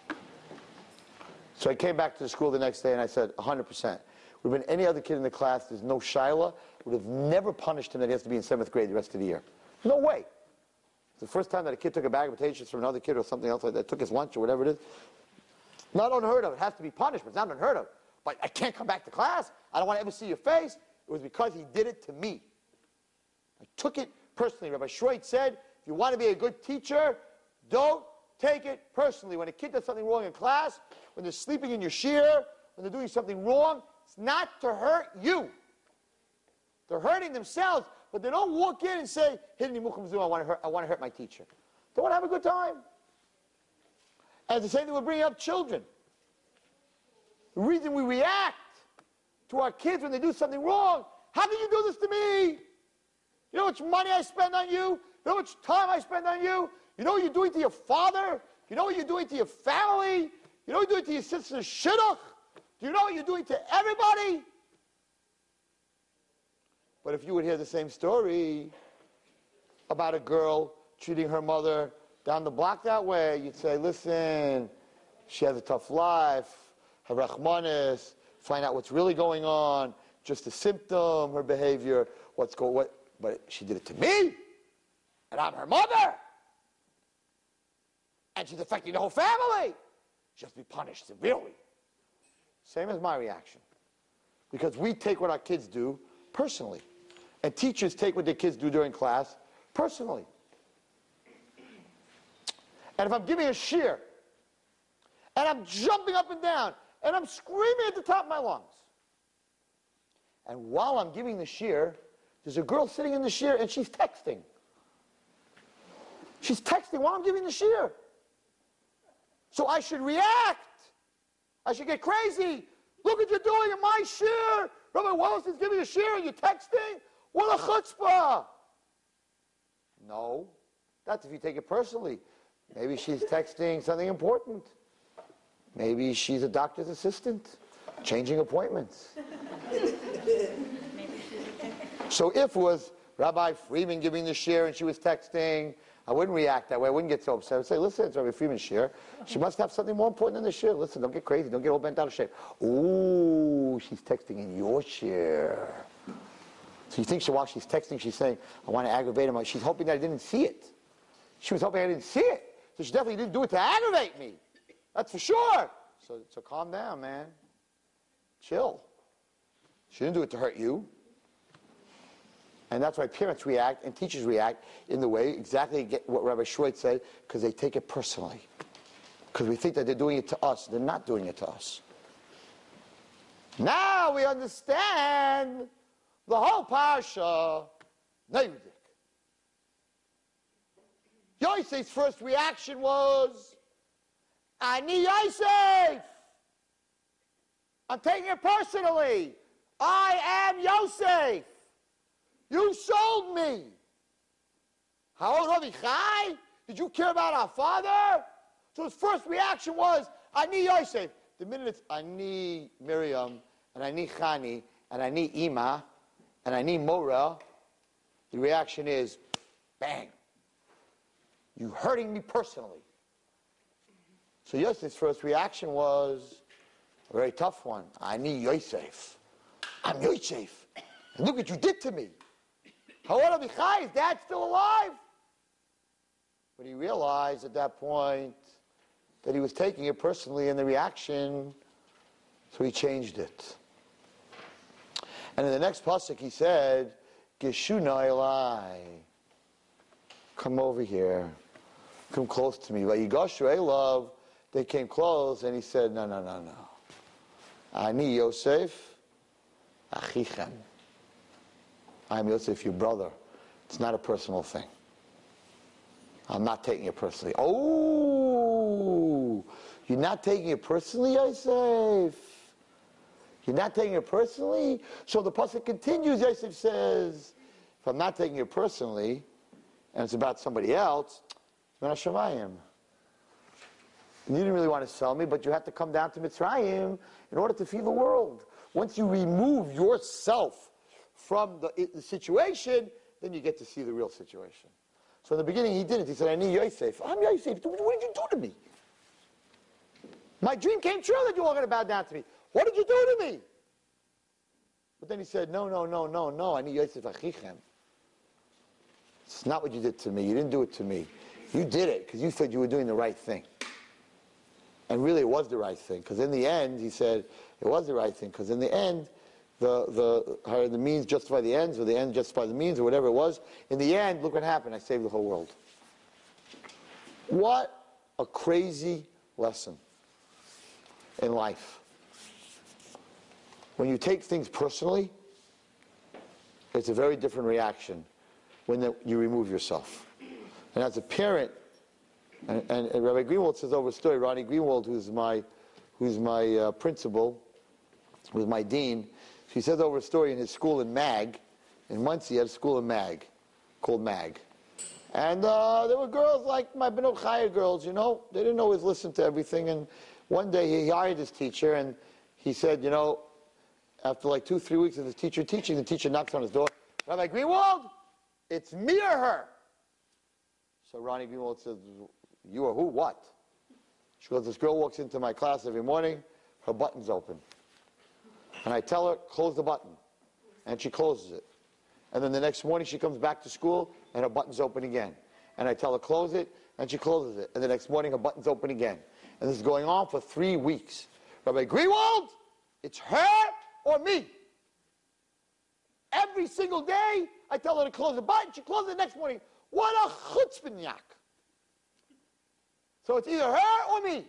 So I came back to the school the next day and I said, one hundred percent. Would have been any other kid in the class, there's no Shaila, would have never punished him that he has to be in seventh grade the rest of the year. No way. It's the first time that a kid took a bag of potatoes from another kid or something else like that, took his lunch or whatever it is. Not unheard of. It has to be punished, but it's not unheard of. But I can't come back to class. I don't want to ever see your face. It was because he did it to me. I took it personally. Rabbi Schweitz said, if you want to be a good teacher, don't take it personally. When a kid does something wrong in class, when they're sleeping in your shiur, when they're doing something wrong, it's not to hurt you. They're hurting themselves, but they don't walk in and say, Hineni muchanim zumin, I want to hurt, I want to hurt my teacher. They want to have a good time. And the same thing with bringing up children. The reason we react to our kids when they do something wrong, how can you do this to me? You know how much money I spend on you? You know how much time I spend on you? You know what you're doing to your father? You know what you're doing to your family? You know what you're doing to your sister's shidduch? Do you know what you're doing to everybody? But if you would hear the same story about a girl treating her mother down the block that way, you'd say, listen, she has a tough life, her rachmanis, find out what's really going on, just a symptom, her behavior, what's going, what, but she did it to me, and I'm her mother, and she's affecting the whole family. She has to be punished severely. Same as my reaction. Because we take what our kids do personally. And teachers take what their kids do during class personally. And if I'm giving a shear, and I'm jumping up and down, and I'm screaming at the top of my lungs, and while I'm giving the shear, there's a girl sitting in the shear, and she's texting. She's texting while I'm giving the shear. So I should react. I should get crazy. Look what you're doing in my shear. Rabbi Wallace is giving a shear and you're texting? What a chutzpah. No. That's if you take it personally. Maybe she's texting something important. Maybe she's a doctor's assistant, changing appointments. So if it was Rabbi Freeman giving the shear and she was texting, I wouldn't react that way. I wouldn't get so upset. I would say, listen, it's Rabbi Freeman's shear. She must have something more important than the shear. Listen, don't get crazy. Don't get all bent out of shape. Ooh, she's texting in your shear. So you think she, while she's texting, she's saying, I want to aggravate him. She's hoping that I didn't see it. She was hoping I didn't see it. So she definitely didn't do it to aggravate me. That's for sure. So, so calm down, man. Chill. She didn't do it to hurt you. And that's why parents react and teachers react in the way exactly get what Rabbi Schroit said, because they take it personally. Because we think that they're doing it to us. They're not doing it to us. Now we understand the whole parsha. Neidik. Yosef's first reaction was, Ani Yosef. I'm taking it personally. I am Yosef. You sold me. How old Chai? Did you care about our father? So his first reaction was, Ani Yosef. The minute it's Ani Miriam, and Ani Chani, and Ani Ima, and Ani Mora, the reaction is, bang. You hurting me personally. So Yosef's first reaction was a very tough one. Ani Yosef. I'm Yosef. And look what you did to me. However, Avichai, is dad still alive? But he realized at that point that he was taking it personally in the reaction, so he changed it. And in the next pasuk he said, Geshuna Elai. Come over here. Come close to me. Vayigoshu Elav, they came close, and he said, no, no, no, no. Ani Yosef, Achichem. I'm Yosef, your brother. It's not a personal thing. I'm not taking it personally. Oh, you're not taking it personally, Yosef? You're not taking it personally? So the pasuk continues, Yosef says, if I'm not taking it personally, and it's about somebody else, it's Ben Hashemayim. You didn't really want to sell me, but you had to come down to Mitzrayim in order to feed the world. Once you remove yourself from the, the situation, then you get to see the real situation. So in the beginning he didn't. He said, I need Yosef. I'm Yosef. What did you do to me? My dream came true that you were all going to bow down to me. What did you do to me? But then he said, no, no, no, no, no. I need Yosef Achichem. It's not what you did to me. You didn't do it to me. You did it because you thought you were doing the right thing. And really it was the right thing. Because in the end, he said, it was the right thing. Because in the end, The, the, how the means justify the ends, or the ends justify the means, or whatever it was. In the end, look what happened. I saved the whole world. What a crazy lesson in life. When you take things personally, it's a very different reaction when the, you remove yourself. And as a parent, and, and, and Rabbi Greenwald says over a story, Ronnie Greenwald, who's my, who's my uh, principal, who's my dean, he says over a story in his school in Mag, in Muncie, he had a school in Mag, called Mag. And uh, there were girls like my Benot Chaya girls, you know, they didn't always listen to everything. And one day he hired his teacher, and he said, you know, after like two, three weeks of his teacher teaching, the teacher knocks on his door, Rabbi Greenwald, it's me or her? So Ronnie Greenwald says, you or who, what? She goes, this girl walks into my class every morning, her button's open. And I tell her, close the button. And she closes it. And then the next morning she comes back to school and her button's open again. And I tell her, close it, and she closes it. And the next morning her button's open again. And this is going on for three weeks. Rabbi Greenwald, it's her or me. Every single day, I tell her to close the button. She closes it the next morning. What a chutzpahniak. So it's either her or me.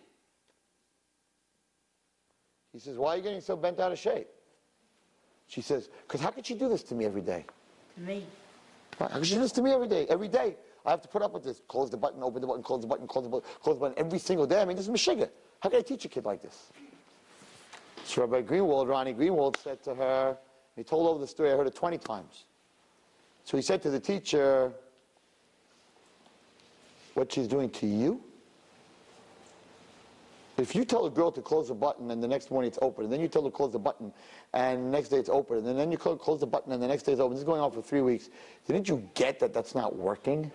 He says, why are you getting so bent out of shape? She says, because how could she do this to me every day?
To me.
How could she do this to me every day? Every day, I have to put up with this. Close the button, open the button, close the button, close the button, close the button every single day. I mean, this is Meshiggah. How can I teach a kid like this? So Rabbi Greenwald, Ronnie Greenwald, said to her, he told over the story, I heard it twenty times. So he said to the teacher, what she's doing to you? If you tell a girl to close the button and the next morning it's open, and then you tell her to close the button and the next day it's open, and then you close the button and the next day it's open, this is going on for three weeks, didn't you get that that's not working?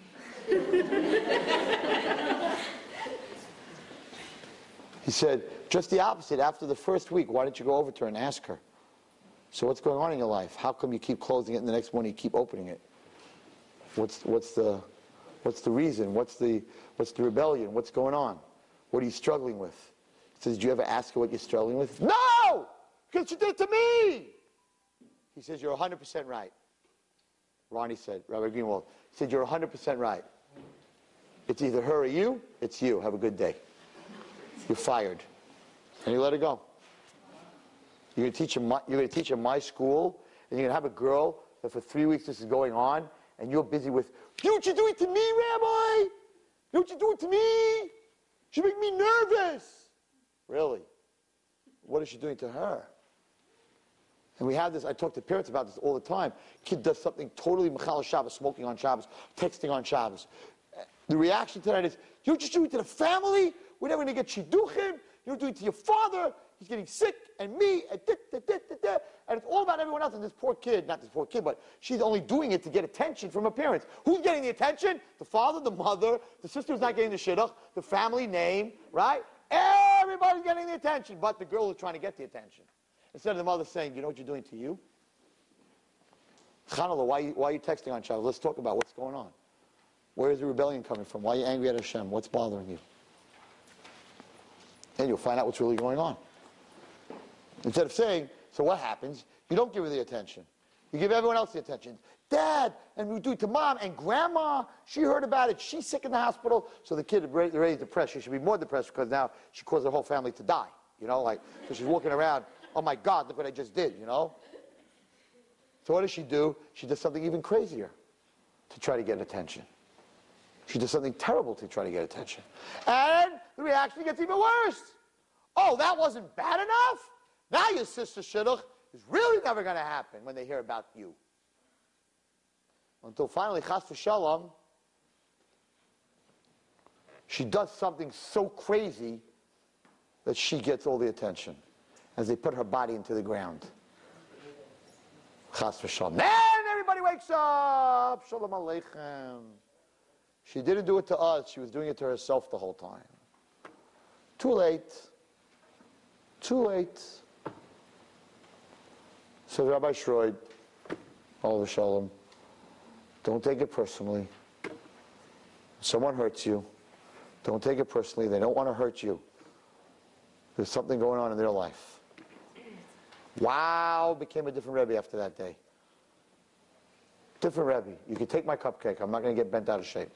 He said, just the opposite. After the first week, why didn't you go over to her and ask her? So what's going on in your life? How come you keep closing it and the next morning you keep opening it? What's, what's, the, what's the reason? What's the, what's the rebellion? What's going on? What are you struggling with? He says, did you ever ask her what you're struggling with? No! Because she did it to me! He says, you're one hundred percent right. Ronnie said, Rabbi Greenwald, he said, you're one hundred percent right. It's either her or you, it's you. Have a good day. You're fired. And you let her go. You're going to teach in my, you're going to teach in my school, and you're going to have a girl that for three weeks this is going on, and you're busy with, you know what you're doing to me, Rabbi? You know what you're doing to me? She make me nervous. Really? What is she doing to her? And we have this, I talk to parents about this all the time. Kid does something totally Mechal Shabbos, smoking on Shabbos, texting on Shabbos. The reaction to that is, you're just doing it to the family? We're never going to get shidduchim. You're doing it to your father. He's getting sick, and me, and da, da, da, da, da. And it's all about everyone else. And this poor kid, not this poor kid, but she's only doing it to get attention from her parents. Who's getting the attention? The father, the mother, the sister who's not getting the shidduch, the family name, right? Everybody's getting the attention, but the girl is trying to get the attention. Instead of the mother saying, you know what you're doing to you? Chanallah, why, why are you texting on Shabbos? Let's talk about what's going on. Where is the rebellion coming from? Why are you angry at Hashem? What's bothering you? And you'll find out what's really going on. Instead of saying, so what happens? You don't give her the attention. You give everyone else the attention. Dad, and we do it to mom and grandma. She heard about it. She's sick in the hospital. So the kid is already depressed. She should be more depressed because now she caused her whole family to die. You know, like, so she's walking around, oh my God, look what I just did, you know? So what does she do? She does something even crazier to try to get attention. She does something terrible to try to get attention. And the reaction gets even worse. Oh, that wasn't bad enough? Now your sister shidduch is really never going to happen when they hear about you. Until finally, chas v'shalom, she does something so crazy that she gets all the attention as they put her body into the ground. Chas v'shalom. Then everybody wakes up. Shalom aleichem. She didn't do it to us. She was doing it to herself the whole time. Too late. Too late. So Rabbi Shroid, all shalom, don't take it personally. If someone hurts you, don't take it personally. They don't want to hurt you. There's something going on in their life. Wow, became a different Rebbe after that day. Different Rebbe. You can take my cupcake. I'm not going to get bent out of shape.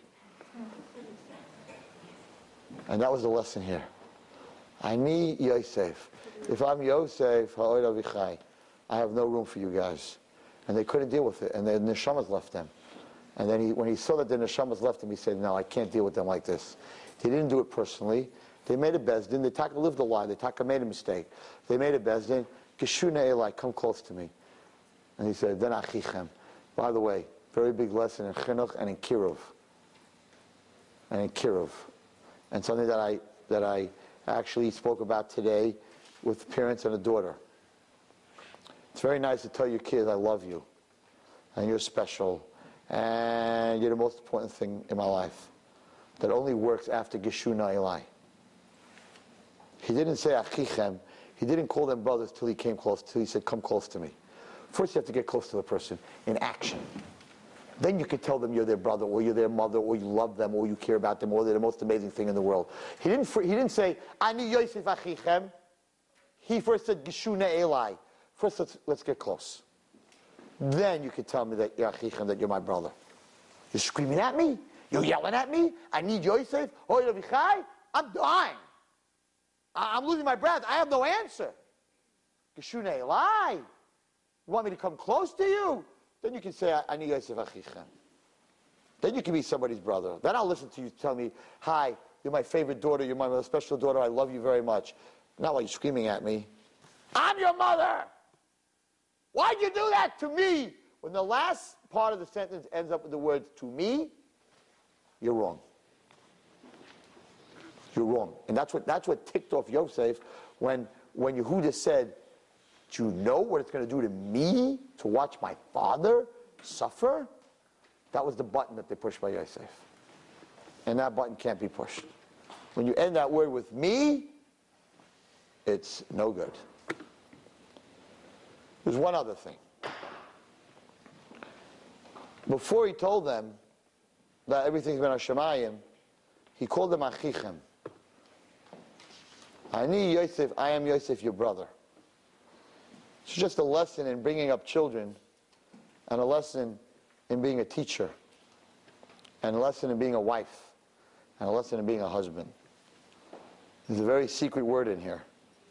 And that was the lesson here. I need Yosef. If I'm Yosef, ha'od avichai, I have no room for you guys. And they couldn't deal with it. And the neshamas left them. And then he, when he saw that the neshamas left him, he said, no, I can't deal with them like this. He didn't do it personally. They made a bezdin. They taka lived a lie. They taka made a mistake. They made a bezdin. Geshuna Eli, come close to me. And he said, then achichem. By the way, very big lesson in chinuch and in kiruv. And in kiruv. And something that I, that I actually spoke about today with parents and a daughter. It's very nice to tell your kids, I love you, and you're special, and you're the most important thing in my life. That only works after Geshuna Eli. He didn't say Achichem. He didn't call them brothers till he came close, till he said, come close to me. First you have to get close to the person in action. then you could tell them you're their brother, or you're their mother, or you love them, or you care about them, or they're the most amazing thing in the world. He didn't, he didn't say, Ani Yosef achichem. He first said, Geshuna Eli. First, let's, let's get close. Then you could tell me that you're achichem, that you're my brother. You're screaming at me? You're yelling at me? I need Yosef? Oh, Yovichai? I'm dying. I'm losing my breath. I have no answer. Geshuna Eli. You want me to come close to you? Then you can say, I need Yosef achichem. Then you can be somebody's brother. Then I'll listen to you tell me, hi, you're my favorite daughter, you're my most special daughter, I love you very much. Not while you're screaming at me. I'm your mother! Why'd you do that to me? When the last part of the sentence ends up with the words, to me, you're wrong. You're wrong. And that's what, that's what ticked off Yosef when, when Yehuda said, do you know what it's going to do to me to watch my father suffer? That was the button that they pushed by Yosef. And that button can't be pushed. When you end that word with me, it's no good. There's one other thing. Before he told them that everything's been Hashemayim, he called them Achichem. Ani Yosef, I am Yosef, your brother. It's just a lesson in bringing up children, and a lesson in being a teacher, and a lesson in being a wife, and a lesson in being a husband. There's a very secret word in here.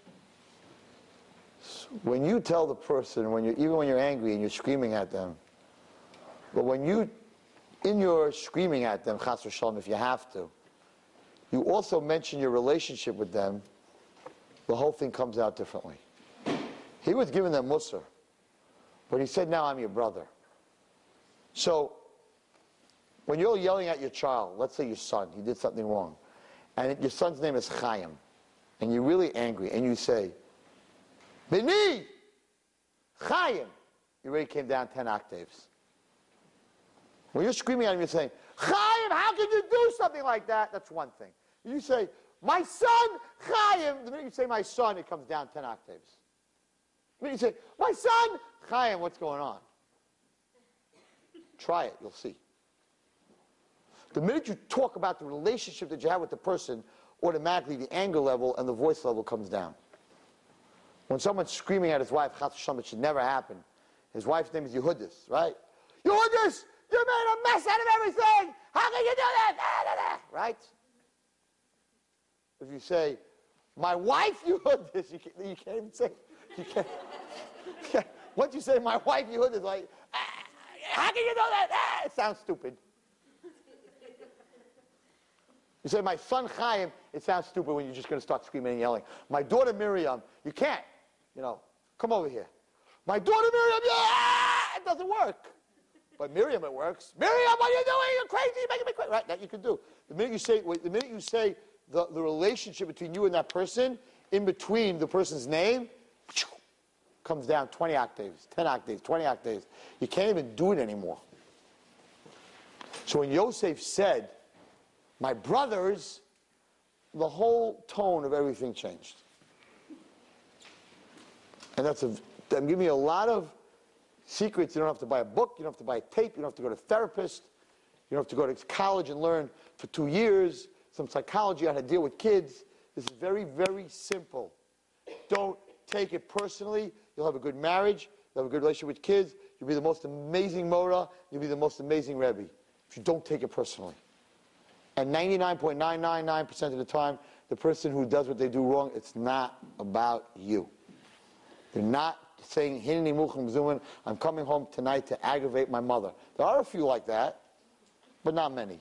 When you tell the person, when you're, even when you're angry and you're screaming at them, but when you, in your screaming at them, chas v'shalom, if you have to, you also mention your relationship with them, the whole thing comes out differently. He was giving them Musar, but he said, now I'm your brother. So, when you're yelling at your child, let's say your son, he did something wrong, and your son's name is Chaim, and you're really angry, and you say, Bini, Chaim, you already came down ten octaves. When you're screaming at him, you're saying, Chaim, how can you do something like that? That's one thing. You say, my son, Chaim, the minute you say my son, it comes down ten octaves. The minute you say, my son, Chaim, what's going on? Try it, you'll see. The minute you talk about the relationship that you have with the person, automatically the anger level and the voice level comes down. When someone's screaming at his wife, chas v'shalom, it should never happen. His wife's name is Yehudis, right? Yehudis, you made a mess out of everything! How can you do that? Right? If you say, my wife Yehudis, you can't, you can't even say, you can't. Once you say, my wife Yehudis, like, ah, how can you know that? Ah, it sounds stupid. You say, my son Chaim, it sounds stupid when you're just going to start screaming and yelling. My daughter Miriam, you can't. You know, come over here. My daughter Miriam, yeah! It doesn't work. But Miriam, it works. Miriam, what are you doing? You're crazy. You're making me crazy. Right, that you can do. The minute you say, wait, the minute you say the, the relationship between you and that person, in between the person's name, comes down twenty octaves, ten octaves, twenty octaves. You can't even do it anymore. So when Yosef said, my brothers, the whole tone of everything changed. And that's a, I'm giving you a lot of secrets. You don't have to buy a book, you don't have to buy a tape, you don't have to go to a therapist, you don't have to go to college and learn for two years some psychology on how to deal with kids. This is very, very simple. Don't take it personally. You'll have a good marriage, you'll have a good relationship with kids, you'll be the most amazing Mora, you'll be the most amazing Rebbe. If you don't take it personally. And ninety-nine point nine nine nine percent of the time, the person who does what they do wrong, it's not about you. They're not saying, Hineni muchim zuman, I'm coming home tonight to aggravate my mother. There are a few like that, but not many.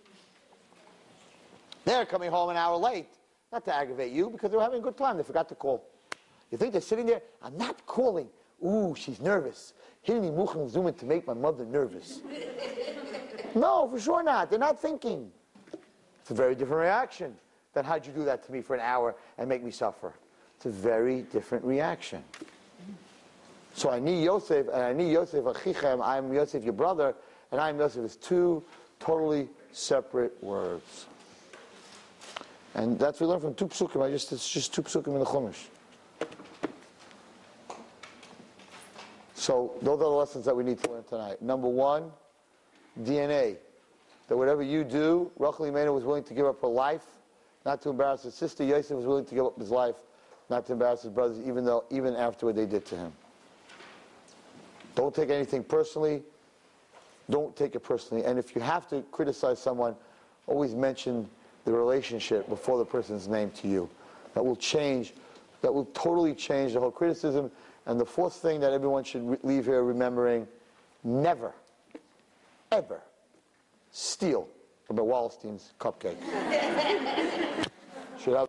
They're coming home an hour late, not to aggravate you, because they were having a good time. They forgot to call. You think they're sitting there, I'm not calling. Ooh, she's nervous. Hineni muchim zuman to make my mother nervous. No, for sure not. They're not thinking. It's a very different reaction than how'd you do that to me for an hour and make me suffer. It's a very different reaction. So I need Yosef, and I need Yosef achichem, I am Yosef your brother, and I am Yosef is two totally separate words. And that's what we learn from two psukim. I just, it's just two psukim in the Chumash. So those are the lessons that we need to learn tonight. Number one, D N A. That whatever you do, Rachel Imenu was willing to give up her life, not to embarrass his sister. Yosef was willing to give up his life, not to embarrass his brothers, even though, even after what they did to him. Don't take anything personally. Don't take it personally. And if you have to criticize someone, always mention the relationship before the person's name to you. That will change, that will totally change the whole criticism. And the fourth thing that everyone should re- leave here remembering, never, ever steal from a Wallenstein's cupcake. Should have